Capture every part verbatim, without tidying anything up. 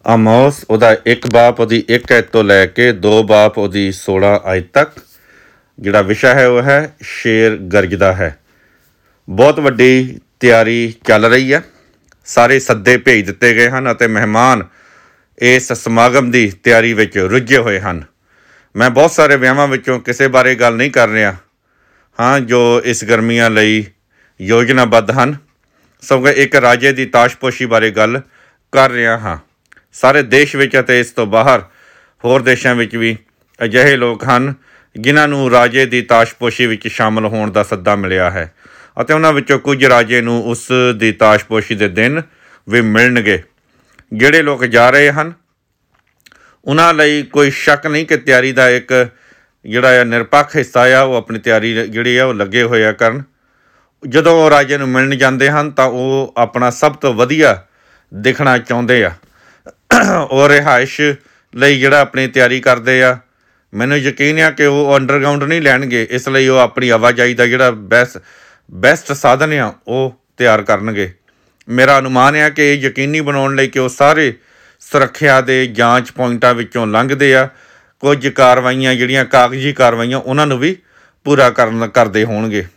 ਆਮੋਸ ਉਹਦਾ ਇੱਕ ਬਾਪ ਉਹਦੀ ਇੱਕ ਆਇਤ ਤੋਂ ਲੈ ਕੇ ਦੋ ਬਾਪ ਉਹਦੀ ਸੋਲਾਂ ਆਇਤ ਤੱਕ ਜਿਹੜਾ ਵਿਸ਼ਾ ਹੈ ਉਹ ਹੈ ਸ਼ੇਰ ਗਰਜਦਾ ਹੈ। ਬਹੁਤ ਵੱਡੀ ਤਿਆਰੀ ਚੱਲ ਰਹੀ ਹੈ। ਸਾਰੇ ਸੱਦੇ ਭੇਜ ਦਿੱਤੇ ਗਏ ਹਨ ਅਤੇ ਮਹਿਮਾਨ ਇਸ ਸਮਾਗਮ ਦੀ ਤਿਆਰੀ ਵਿੱਚ ਰੁੱਝੇ ਹੋਏ ਹਨ। ਮੈਂ ਬਹੁਤ ਸਾਰੇ ਵਿਆਹਾਂ ਵਿੱਚੋਂ ਕਿਸੇ ਬਾਰੇ ਗੱਲ ਨਹੀਂ ਕਰ ਰਿਹਾ ਹਾਂ ਜੋ ਇਸ ਗਰਮੀਆਂ ਲਈ ਯੋਜਨਾਬੱਧ ਹਨ, ਸਗੋਂ ਇੱਕ ਰਾਜੇ ਦੀ ਤਾਸ਼ਪੋਸ਼ੀ ਬਾਰੇ ਗੱਲ ਕਰ ਰਿਹਾ ਹਾਂ। ਸਾਰੇ ਦੇਸ਼ ਵਿੱਚ ਅਤੇ ਇਸ ਤੋਂ ਬਾਹਰ ਹੋਰ ਦੇਸ਼ਾਂ ਵਿੱਚ ਵੀ ਅਜਿਹੇ ਲੋਕ ਹਨ ਜਿਨ੍ਹਾਂ ਨੂੰ ਰਾਜੇ ਦੀ ਤਾਸ਼ਪੋਸ਼ੀ ਵਿੱਚ ਸ਼ਾਮਲ ਹੋਣ ਦਾ ਸੱਦਾ ਮਿਲਿਆ ਹੈ ਅਤੇ ਉਹਨਾਂ ਵਿੱਚੋਂ ਕੁਝ ਰਾਜੇ ਨੂੰ ਉਸ ਦੀ ਤਾਸ਼ਪੋਸ਼ੀ ਦੇ ਦਿਨ ਵੀ ਮਿਲਣਗੇ। ਜਿਹੜੇ ਲੋਕ ਜਾ ਰਹੇ ਹਨ ਉਹਨਾਂ ਲਈ ਕੋਈ ਸ਼ੱਕ ਨਹੀਂ ਕਿ ਤਿਆਰੀ ਦਾ ਇੱਕ ਜਿਹੜਾ ਆ ਨਿਰਪੱਖ ਹਿੱਸਾ ਆ ਉਹ ਆਪਣੀ ਤਿਆਰੀ ਜਿਹੜੀ ਆ ਉਹ ਲੱਗੇ ਹੋਏ ਆ ਕਰਨ। ਜਦੋਂ ਉਹ ਰਾਜੇ ਨੂੰ ਮਿਲਣ ਜਾਂਦੇ ਹਨ ਤਾਂ ਉਹ ਆਪਣਾ ਸਭ ਤੋਂ ਵਧੀਆ ਦਿਖਣਾ ਚਾਹੁੰਦੇ ਆ। ਉਹ ਰਿਹਾਇਸ਼ ਲਈ ਜਿਹੜਾ ਆਪਣੀ ਤਿਆਰੀ ਕਰਦੇ ਆ। ਮੈਨੂੰ ਯਕੀਨ ਆ ਕਿ ਉਹ ਅੰਡਰਗਰਾਊਂਡ ਨਹੀਂ ਲੈਣਗੇ, ਇਸ ਲਈ ਉਹ ਆਪਣੀ ਆਵਾਜਾਈ ਦਾ ਜਿਹੜਾ ਬੈਸਟ ਬੈਸਟ ਸਾਧਨ ਆ ਉਹ ਤਿਆਰ ਕਰਨਗੇ। ਮੇਰਾ ਅਨੁਮਾਨ ਆ ਕਿ ਇਹ ਯਕੀਨੀ ਬਣਾਉਣ ਲਈ ਕਿ ਉਹ ਸਾਰੇ ਸੁਰੱਖਿਆ ਦੇ ਜਾਂਚ ਪੁਆਇੰਟਾਂ ਵਿੱਚੋਂ ਲੰਘਦੇ ਆ, ਕੁਝ ਕਾਰਵਾਈਆਂ ਜਿਹੜੀਆਂ ਕਾਗਜ਼ੀ ਕਾਰਵਾਈਆਂ ਉਹਨਾਂ ਨੂੰ ਵੀ ਪੂਰਾ ਕਰਨ ਕਰਦੇ ਹੋਣਗੇ।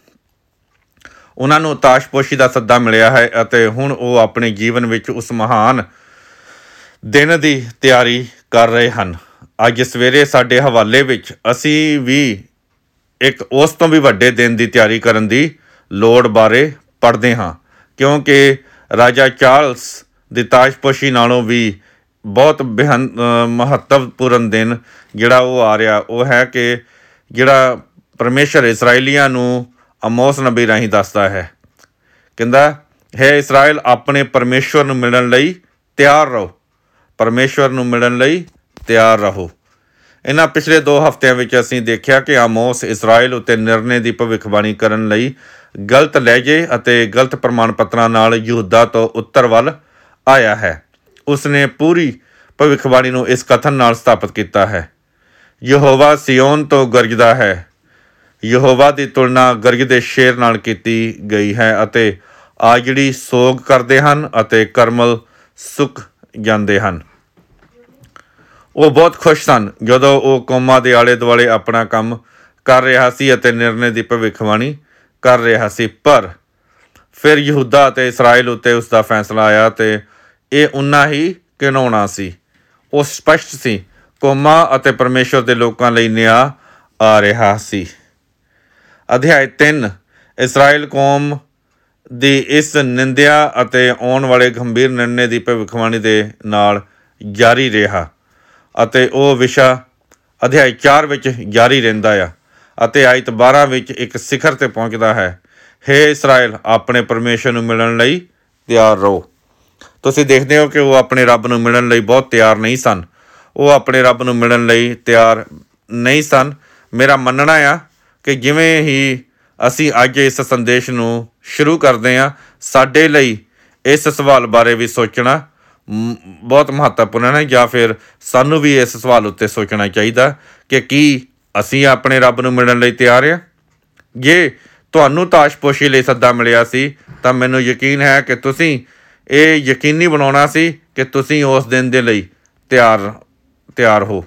ਉਹਨਾਂ ਨੂੰ ਤਾਸ਼ਪੋਸ਼ੀ ਦਾ ਸੱਦਾ ਮਿਲਿਆ ਹੈ ਅਤੇ ਹੁਣ ਉਹ ਆਪਣੇ ਜੀਵਨ ਵਿੱਚ ਉਸ ਮਹਾਨ ਦਿਨ ਦੀ ਤਿਆਰੀ ਕਰ ਰਹੇ ਹਨ। ਅੱਜ ਸਵੇਰੇ ਸਾਡੇ ਹਵਾਲੇ ਵਿੱਚ ਅਸੀਂ ਵੀ ਇੱਕ ਉਸ ਤੋਂ ਵੀ ਵੱਡੇ ਦਿਨ ਦੀ ਤਿਆਰੀ ਕਰਨ ਦੀ ਲੋੜ ਬਾਰੇ ਪੜ੍ਹਦੇ ਹਾਂ, ਕਿਉਂਕਿ ਰਾਜਾ ਚਾਰਲਸ ਦੀ ਤਾਸ਼ਪੋਸ਼ੀ ਨਾਲੋਂ ਵੀ ਬਹੁਤ ਬੇਹਨ ਮਹੱਤਵਪੂਰਨ ਦਿਨ ਜਿਹੜਾ ਉਹ ਆ ਰਿਹਾ ਉਹ ਹੈ ਕਿ ਜਿਹੜਾ ਪਰਮੇਸ਼ਰ ਇਸਰਾਏਲੀਆਂ ਨੂੰ ਆਮੋਸ ਨਬੀ ਰਾਹੀਂ ਦੱਸਦਾ ਹੈ। ਕਹਿੰਦਾ ਹੈ ਇਸਰਾਏਲ ਆਪਣੇ ਪਰਮੇਸ਼ਵਰ ਨੂੰ ਮਿਲਣ ਲਈ ਤਿਆਰ ਰਹੋ, ਪਰਮੇਸ਼ਵਰ ਨੂੰ ਮਿਲਣ ਲਈ ਤਿਆਰ ਰਹੋ। ਇਹਨਾਂ ਪਿਛਲੇ ਦੋ ਹਫ਼ਤਿਆਂ ਵਿੱਚ ਅਸੀਂ ਦੇਖਿਆ ਕਿ ਆਮੋਸ ਇਸਰਾਏਲ ਉੱਤੇ ਨਿਰਣੇ ਦੀ ਭਵਿੱਖਬਾਣੀ ਕਰਨ ਲਈ ਗਲਤ ਲਹਿਜੇ ਅਤੇ ਗਲਤ ਪ੍ਰਮਾਣ ਪੱਤਰਾਂ ਨਾਲ ਯਹੂਦਾ ਤੋਂ ਉੱਤਰ ਵੱਲ ਆਇਆ ਹੈ। ਉਸਨੇ ਪੂਰੀ ਭਵਿੱਖਬਾਣੀ ਨੂੰ ਇਸ ਕਥਨ ਨਾਲ ਸਥਾਪਿਤ ਕੀਤਾ ਹੈ, ਯਹੋਵਾ ਸਿਯੋਨ ਤੋਂ ਗਰਜਦਾ ਹੈ। ਯਹੋਵਾ ਦੀ ਤੁਲਨਾ ਗਰਜਦੇ ਸ਼ੇਰ ਨਾਲ ਕੀਤੀ ਗਈ ਹੈ ਅਤੇ ਆ ਜਿਹੜੀ ਸੋਗ ਕਰਦੇ ਹਨ ਅਤੇ ਕਰਮਲ ਸੁੱਕ ਜਾਂਦੇ ਹਨ। ਉਹ ਬਹੁਤ ਖੁਸ਼ ਸਨ ਜਦੋਂ ਉਹ ਕੌਮਾਂ ਦੇ ਆਲੇ ਦੁਆਲੇ ਆਪਣਾ ਕੰਮ ਕਰ ਰਿਹਾ ਸੀ ਅਤੇ ਨਿਰਣੇ ਦੀ ਭਵਿੱਖਬਾਣੀ ਕਰ ਰਿਹਾ ਸੀ। ਪਰ ਫਿਰ ਯਹੂਦਾ ਅਤੇ ਇਸਰਾਏਲ ਉੱਤੇ ਉਸ ਦਾ ਫੈਸਲਾ ਆਇਆ ਅਤੇ ਇਹ ਉਨਾ ਹੀ ਘਿਨਾਉਣਾ ਸੀ। ਉਹ ਸਪਸ਼ਟ ਸੀ, ਕੌਮਾਂ ਅਤੇ ਪਰਮੇਸ਼ਵਰ ਦੇ ਲੋਕਾਂ ਲਈ ਨਿਆਂ ਆ ਰਿਹਾ ਸੀ। ਅਧਿਆਇ ਤਿੰਨ ਇਸਰਾਏਲ ਕੌਮ ਦੀ ਇਸ ਨਿੰਦਿਆ ਅਤੇ ਆਉਣ ਵਾਲੇ ਗੰਭੀਰ ਨਿਰਣੇ ਦੀ ਭਵਿੱਖਬਾਣੀ ਦੇ ਨਾਲ ਜਾਰੀ ਰਿਹਾ ਅਤੇ ਉਹ ਵਿਸ਼ਾ ਅਧਿਆਇ ਚਾਰ ਵਿੱਚ ਜਾਰੀ ਰਹਿੰਦਾ ਆ ਅਤੇ ਆਇਤ ਬਾਰਾਂ ਵਿੱਚ ਇੱਕ ਸਿਖਰ 'ਤੇ ਪਹੁੰਚਦਾ ਹੈ। ਹੇ ਇਸਰਾਏਲ ਆਪਣੇ ਪਰਮੇਸ਼ਰ ਨੂੰ ਮਿਲਣ ਲਈ ਤਿਆਰ ਰਹੋ। ਤੁਸੀਂ ਦੇਖਦੇ ਹੋ ਕਿ ਉਹ ਆਪਣੇ ਰੱਬ ਨੂੰ ਮਿਲਣ ਲਈ ਬਹੁਤ ਤਿਆਰ ਨਹੀਂ ਸਨ। ਉਹ ਆਪਣੇ ਰੱਬ ਨੂੰ ਮਿਲਣ ਲਈ ਤਿਆਰ ਨਹੀਂ ਸਨ। ਮੇਰਾ ਮੰਨਣਾ ਆ ਕਿ ਜਿਵੇਂ ਹੀ ਅਸੀਂ ਅੱਜ ਇਸ ਸੰਦੇਸ਼ ਨੂੰ ਸ਼ੁਰੂ ਕਰਦੇ ਹਾਂ, ਸਾਡੇ ਲਈ ਇਸ ਸਵਾਲ ਬਾਰੇ ਵੀ ਸੋਚਣਾ ਬਹੁਤ ਮਹੱਤਵਪੂਰਨ ਹੈ, ਜਾਂ ਫਿਰ ਸਾਨੂੰ ਵੀ ਇਸ ਸਵਾਲ ਉੱਤੇ ਸੋਚਣਾ ਚਾਹੀਦਾ ਕਿ ਕੀ ਅਸੀਂ ਆਪਣੇ ਰੱਬ ਨੂੰ ਮਿਲਣ ਲਈ ਤਿਆਰ ਹਾਂ। ਜੇ ਤੁਹਾਨੂੰ ਤਾਸ਼ਪੋਸ਼ੀ ਲਈ ਸੱਦਾ ਮਿਲਿਆ ਸੀ ਤਾਂ ਮੈਨੂੰ ਯਕੀਨ ਹੈ ਕਿ ਤੁਸੀਂ ਇਹ ਯਕੀਨੀ ਬਣਾਉਣਾ ਸੀ ਕਿ ਤੁਸੀਂ ਉਸ ਦਿਨ ਦੇ ਲਈ ਤਿਆਰ ਤਿਆਰ ਹੋ।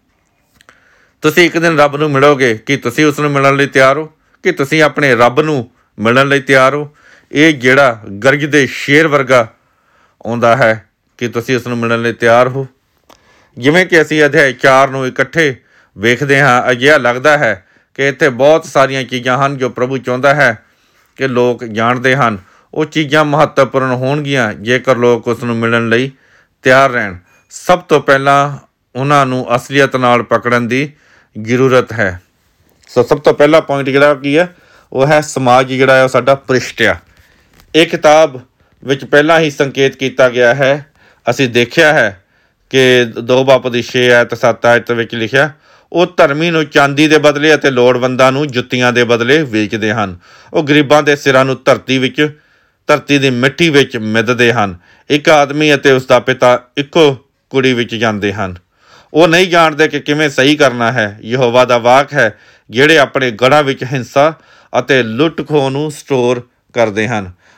ਤੁਸੀਂ ਇੱਕ ਦਿਨ ਰੱਬ ਨੂੰ ਮਿਲੋਗੇ। ਕੀ ਤੁਸੀਂ ਉਸ ਨੂੰ ਮਿਲਣ ਲਈ ਤਿਆਰ ਹੋ? ਕਿ ਤੁਸੀਂ ਆਪਣੇ ਰੱਬ ਨੂੰ ਮਿਲਣ ਲਈ ਤਿਆਰ ਹੋ? ਇਹ ਜਿਹੜਾ ਗਰਜਦੇ ਸ਼ੇਰ ਵਰਗਾ ਆਉਂਦਾ ਹੈ ਕਿ ਤੁਸੀਂ ਉਸ ਨੂੰ ਮਿਲਣ ਲਈ ਤਿਆਰ ਹੋ। ਜਿਵੇਂ ਕਿ ਅਸੀਂ ਅਧਿਆਇ ਚਾਰ ਨੂੰ ਇਕੱਠੇ ਵੇਖਦੇ ਹਾਂ, ਅਜਿਹਾ ਲੱਗਦਾ ਹੈ ਕਿ ਇੱਥੇ ਬਹੁਤ ਸਾਰੀਆਂ ਚੀਜ਼ਾਂ ਹਨ ਜੋ ਪ੍ਰਭੂ ਚਾਹੁੰਦਾ ਹੈ ਕਿ ਲੋਕ ਜਾਣਦੇ ਹਨ। ਉਹ ਚੀਜ਼ਾਂ ਮਹੱਤਵਪੂਰਨ ਹੋਣਗੀਆਂ ਜੇਕਰ ਲੋਕ ਉਸ ਨੂੰ ਮਿਲਣ ਲਈ ਤਿਆਰ ਰਹਿਣ। ਸਭ ਤੋਂ ਪਹਿਲਾਂ ਉਹਨਾਂ ਨੂੰ ਅਸਲੀਅਤ ਨਾਲ ਪਕੜਨ ਦੀ ਜ਼ਰੂਰਤ ਹੈ। ਸੋ ਸਭ ਤੋਂ ਪਹਿਲਾ ਪੁਆਇੰਟ ਜਿਹੜਾ ਕੀ ਹੈ ਉਹ ਹੈ ਸਮਾਜ ਜਿਹੜਾ ਹੈ ਉਹ ਸਾਡਾ ਭ੍ਰਿਸ਼ਟ ਆ। ਇਹ ਕਿਤਾਬ ਵਿੱਚ ਪਹਿਲਾਂ ਹੀ ਸੰਕੇਤ ਕੀਤਾ ਗਿਆ ਹੈ। ਅਸੀਂ ਦੇਖਿਆ ਹੈ ਕਿ ਦੋ ਬਾਪ ਦੀ ਛੇ ਆਇਤ ਸੱਤ ਆਇਤ ਵਿੱਚ ਲਿਖਿਆ, ਉਹ ਧਰਮੀ ਨੂੰ ਚਾਂਦੀ ਦੇ ਬਦਲੇ ਅਤੇ ਲੋੜਵੰਦਾਂ ਨੂੰ ਜੁੱਤੀਆਂ ਦੇ ਬਦਲੇ ਵੇਚਦੇ ਹਨ। ਉਹ ਗਰੀਬਾਂ ਦੇ ਸਿਰਾਂ ਨੂੰ ਧਰਤੀ ਵਿੱਚ ਧਰਤੀ ਦੀ ਮਿੱਟੀ ਵਿੱਚ ਮਿੱਧਦੇ ਹਨ। ਇੱਕ ਆਦਮੀ ਅਤੇ ਉਸ ਦਾ ਪਿਤਾ ਇੱਕੋ ਕੁੜੀ ਵਿੱਚ ਜਾਂਦੇ ਹਨ। ਉਹ ਨਹੀਂ ਜਾਣਦੇ ਕਿ ਕਿਵੇਂ ਸਹੀ ਕਰਨਾ ਹੈ। ਯਹੋਵਾ ਦਾ ਵਾਕ ਹੈ, ਜਿਹੜੇ ਆਪਣੇ ਗੜ੍ਹਾਂ ਵਿੱਚ ਹਿੰਸਾ ਅਤੇ ਲੁੱਟ ਖੋਹ ਨੂੰ ਸਟੋਰ ਕਰਦੇ ਹਨ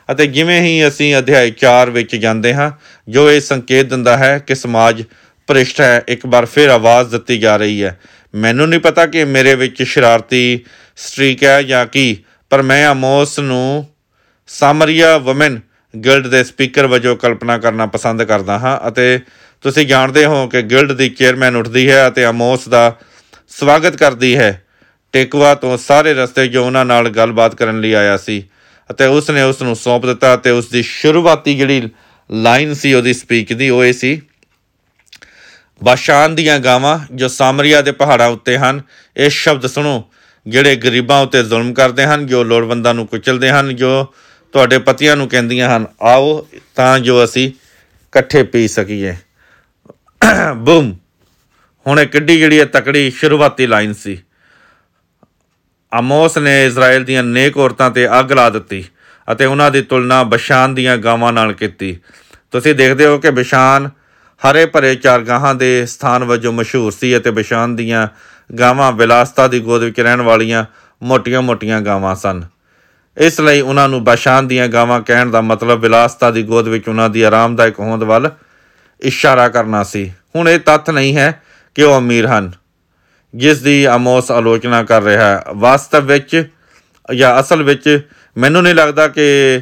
ਅਤੇ ਜਿਵੇਂ ਹੀ ਅਸੀਂ ਅਧਿਆਇ ਚਾਰ ਵਿੱਚ ਜਾਂਦੇ ਹਾਂ, ਜੋ ਇਹ ਸੰਕੇਤ ਦਿੰਦਾ ਹੈ ਕਿ ਸਮਾਜ ਭ੍ਰਿਸ਼ਟ ਹੈ, ਇੱਕ ਵਾਰ ਫਿਰ ਆਵਾਜ਼ ਦਿੱਤੀ ਜਾ ਰਹੀ ਹੈ। ਮੈਨੂੰ ਨਹੀਂ ਪਤਾ ਕਿ ਮੇਰੇ ਵਿੱਚ ਸ਼ਰਾਰਤੀ ਸਟ੍ਰੀਕ ਹੈ ਜਾਂ ਕੀ, ਪਰ ਮੈਂ ਆਮੋਸ ਨੂੰ ਸਾਮਰੀਆ ਵੂਮੈਨ ਗਿਲਡ ਦੇ ਸਪੀਕਰ ਵਜੋਂ ਕਲਪਨਾ ਕਰਨਾ ਪਸੰਦ ਕਰਦਾ ਹਾਂ। ਅਤੇ ਤੁਸੀਂ ਜਾਣਦੇ ਹੋ ਕਿ ਗਿਲਡ ਦੀ ਚੇਅਰਮੈਨ ਉੱਠਦੀ ਹੈ ਅਤੇ ਆਮੋਸ ਦਾ ਸਵਾਗਤ ਕਰਦੀ ਹੈ ਟੇਕਵਾ ਤੋਂ ਸਾਰੇ ਰਸਤੇ ਜੋ ਉਹਨਾਂ ਨਾਲ ਗੱਲਬਾਤ ਕਰਨ ਲਈ ਆਇਆ ਸੀ, ਅਤੇ ਉਸ ਨੇ ਉਸ ਨੂੰ ਸੌਂਪ ਦਿੱਤਾ। ਅਤੇ ਉਸ ਦੀ ਸ਼ੁਰੂਆਤੀ ਜਿਹੜੀ ਲਾਈਨ ਸੀ ਉਹਦੀ ਸਪੀਕ ਦੀ, ਉਹ ਇਹ ਸੀ, ਬਾਸ਼ਾਨ ਦੀਆਂ ਗਾਵਾਂ ਜੋ ਸਾਮਰੀਆ ਦੇ ਪਹਾੜਾਂ ਉੱਤੇ ਹਨ, ਇਹ ਸ਼ਬਦ ਸੁਣੋ ਜਿਹੜੇ ਗਰੀਬਾਂ ਉੱਤੇ ਜ਼ੁਲਮ ਕਰਦੇ ਹਨ, ਜੋ ਲੋੜਵੰਦਾਂ ਨੂੰ ਕੁਚਲਦੇ ਹਨ, ਜੋ ਤੁਹਾਡੇ ਪਤੀਆਂ ਨੂੰ ਕਹਿੰਦੀਆਂ ਹਨ, ਆਓ ਤਾਂ ਜੋ ਅਸੀਂ ਇਕੱਠੇ ਪੀ ਸਕੀਏ। ਬੂਮ। ਹੁਣ ਇਹ ਕਿੱਡੀ ਜਿਹੜੀ ਹੈ ਤਕੜੀ ਸ਼ੁਰੂਆਤੀ ਲਾਈਨ ਸੀ। ਆਮੋਸ ਨੇ ਇਜ਼ਰਾਈਲ ਦੀਆਂ ਨੇਕ ਔਰਤਾਂ 'ਤੇ ਅੱਗ ਲਾ ਦਿੱਤੀ ਅਤੇ ਉਹਨਾਂ ਦੀ ਤੁਲਨਾ ਬਸ਼ਾਨ ਦੀਆਂ ਗਾਵਾਂ ਨਾਲ ਕੀਤੀ। ਤੁਸੀਂ ਦੇਖਦੇ ਹੋ ਕਿ ਬਸ਼ਾਨ ਹਰੇ ਭਰੇ ਚਾਰਗਾਹਾਂ ਦੇ ਸਥਾਨ ਵਜੋਂ ਮਸ਼ਹੂਰ ਸੀ ਅਤੇ ਬਸ਼ਾਨ ਦੀਆਂ ਗਾਵਾਂ ਵਿਲਾਸਤਾ ਦੀ ਗੋਦ ਵਿੱਚ ਰਹਿਣ ਵਾਲੀਆਂ ਮੋਟੀਆਂ ਮੋਟੀਆਂ ਗਾਵਾਂ ਸਨ। ਇਸ ਲਈ ਉਹਨਾਂ ਨੂੰ ਬਾਸ਼ਾਨ ਦੀਆਂ ਗਾਵਾਂ ਕਹਿਣ ਦਾ ਮਤਲਬ ਵਿਲਾਸਤਾ ਦੀ ਗੋਦ ਵਿੱਚ ਉਹਨਾਂ ਦੀ ਆਰਾਮਦਾਇਕ ਹੋਂਦ ਵੱਲ ਇਸ਼ਾਰਾ ਕਰਨਾ ਸੀ। ਹੁਣ ਇਹ ਤੱਥ ਨਹੀਂ ਹੈ ਕਿ ਉਹ ਅਮੀਰ ਹਨ ਜਿਸ ਦੀ ਆਮੋਸ ਆਲੋਚਨਾ ਕਰ ਰਿਹਾ ਹੈ। ਵਾਸਤਵ ਵਿੱਚ ਜਾਂ ਅਸਲ ਵਿੱਚ ਮੈਨੂੰ ਨਹੀਂ ਲੱਗਦਾ ਕਿ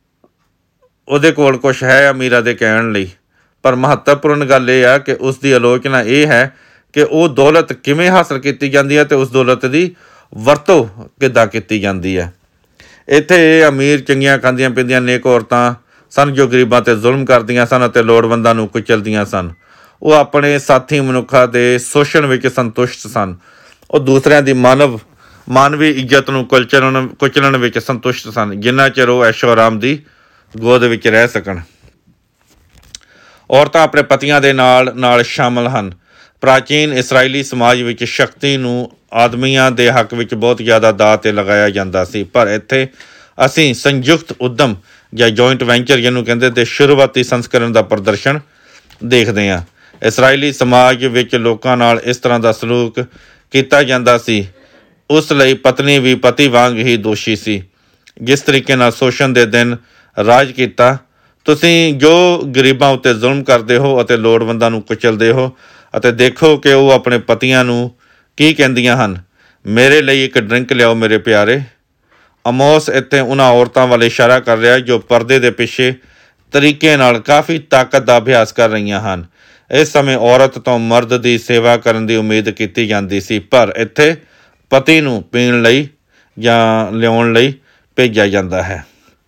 ਉਹਦੇ ਕੋਲ ਕੁਛ ਹੈ ਅਮੀਰਾਂ ਦੇ ਕਹਿਣ ਲਈ, ਪਰ ਮਹੱਤਵਪੂਰਨ ਗੱਲ ਇਹ ਆ ਕਿ ਉਸ ਦੀ ਆਲੋਚਨਾ ਇਹ ਹੈ ਕਿ ਉਹ ਦੌਲਤ ਕਿਵੇਂ ਹਾਸਲ ਕੀਤੀ ਜਾਂਦੀ ਹੈ ਅਤੇ ਉਸ ਦੌਲਤ ਦੀ ਵਰਤੋਂ ਕਿੱਦਾਂ ਕੀਤੀ ਜਾਂਦੀ ਹੈ। ਇੱਥੇ ਇਹ ਅਮੀਰ ਚੰਗੀਆਂ ਖਾਂਦੀਆਂ ਪੀਂਦੀਆਂ ਨੇਕ ਔਰਤਾਂ ਸਨ ਜੋ ਗਰੀਬਾਂ 'ਤੇ ਜ਼ੁਲਮ ਕਰਦੀਆਂ ਸਨ ਅਤੇ ਲੋੜਵੰਦਾਂ ਨੂੰ ਕੁਚਲਦੀਆਂ ਸਨ। ਉਹ ਆਪਣੇ ਸਾਥੀ ਮਨੁੱਖਾਂ ਦੇ ਸ਼ੋਸ਼ਣ ਵਿੱਚ ਸੰਤੁਸ਼ਟ ਸਨ। ਉਹ ਦੂਸਰਿਆਂ ਦੀ ਮਾਨਵ ਮਾਨਵੀ ਇੱਜ਼ਤ ਨੂੰ ਕੁਚਲਣ ਕੁਚਲਣ ਵਿੱਚ ਸੰਤੁਸ਼ਟ ਸਨ, ਜਿੰਨਾ ਚਿਰ ਉਹ ਐਸ਼ੋ ਆਰਾਮ ਦੀ ਗੋਦ ਵਿੱਚ ਰਹਿ ਸਕਣ। ਔਰਤਾਂ ਆਪਣੇ ਪਤੀਆਂ ਦੇ ਨਾਲ ਨਾਲ ਸ਼ਾਮਲ ਹਨ। ਪ੍ਰਾਚੀਨ ਇਸਰਾਈਲੀ ਸਮਾਜ ਵਿੱਚ ਸ਼ਕਤੀ ਨੂੰ ਆਦਮੀਆਂ ਦੇ ਹੱਕ ਵਿੱਚ ਬਹੁਤ ਜ਼ਿਆਦਾ ਦਾਅ 'ਤੇ ਲਗਾਇਆ ਜਾਂਦਾ ਸੀ, ਪਰ ਇੱਥੇ ਅਸੀਂ ਸੰਯੁਕਤ ਉੱਦਮ ਜਾਂ ਜੁਆਇੰਟ ਵੈਂਚਰ ਜਿਹਨੂੰ ਕਹਿੰਦੇ ਤੇ ਸ਼ੁਰੂਆਤੀ ਸੰਸਕਰਣ ਦਾ ਪ੍ਰਦਰਸ਼ਨ ਦੇਖਦੇ ਹਾਂ। ਇਸਰਾਈਲੀ ਸਮਾਜ ਵਿੱਚ ਲੋਕਾਂ ਨਾਲ ਇਸ ਤਰ੍ਹਾਂ ਦਾ ਸਲੂਕ ਕੀਤਾ ਜਾਂਦਾ ਸੀ, ਉਸ ਲਈ ਪਤਨੀ ਵੀ ਪਤੀ ਵਾਂਗ ਹੀ ਦੋਸ਼ੀ ਸੀ। ਜਿਸ ਤਰੀਕੇ ਨਾਲ ਸ਼ੋਸ਼ਣ ਦੇ ਦਿਨ ਰਾਜ ਕੀਤਾ, ਤੁਸੀਂ ਜੋ ਗਰੀਬਾਂ ਉੱਤੇ ਜ਼ੁਲਮ ਕਰਦੇ ਹੋ ਅਤੇ ਲੋੜਵੰਦਾਂ ਨੂੰ ਕੁਚਲਦੇ ਹੋ, ਅਤੇ ਦੇਖੋ ਕਿ ਉਹ ਆਪਣੇ ਪਤੀਆਂ ਨੂੰ ਕੀ ਕਹਿੰਦੀਆਂ ਹਨ, ਮੇਰੇ ਲਈ ਇੱਕ ਡਰਿੰਕ ਲਿਆਓ ਮੇਰੇ ਪਿਆਰੇ। ਆਮੋਸ ਇੱਥੇ ਉਹਨਾਂ ਔਰਤਾਂ ਵੱਲ ਇਸ਼ਾਰਾ ਕਰ ਰਿਹਾ ਜੋ ਪਰਦੇ ਦੇ ਪਿੱਛੇ ਤਰੀਕੇ ਨਾਲ ਕਾਫੀ ਤਾਕਤ ਦਾ ਅਭਿਆਸ ਕਰ ਰਹੀਆਂ ਹਨ। ਇਸ ਸਮੇਂ ਔਰਤ ਤੋਂ ਮਰਦ ਦੀ ਸੇਵਾ ਕਰਨ ਦੀ ਉਮੀਦ ਕੀਤੀ ਜਾਂਦੀ ਸੀ, ਪਰ ਇੱਥੇ ਪਤੀ ਨੂੰ ਪੀਣ ਲਈ ਜਾਂ ਲਿਆਉਣ ਲਈ ਭੇਜਿਆ ਜਾਂਦਾ ਹੈ।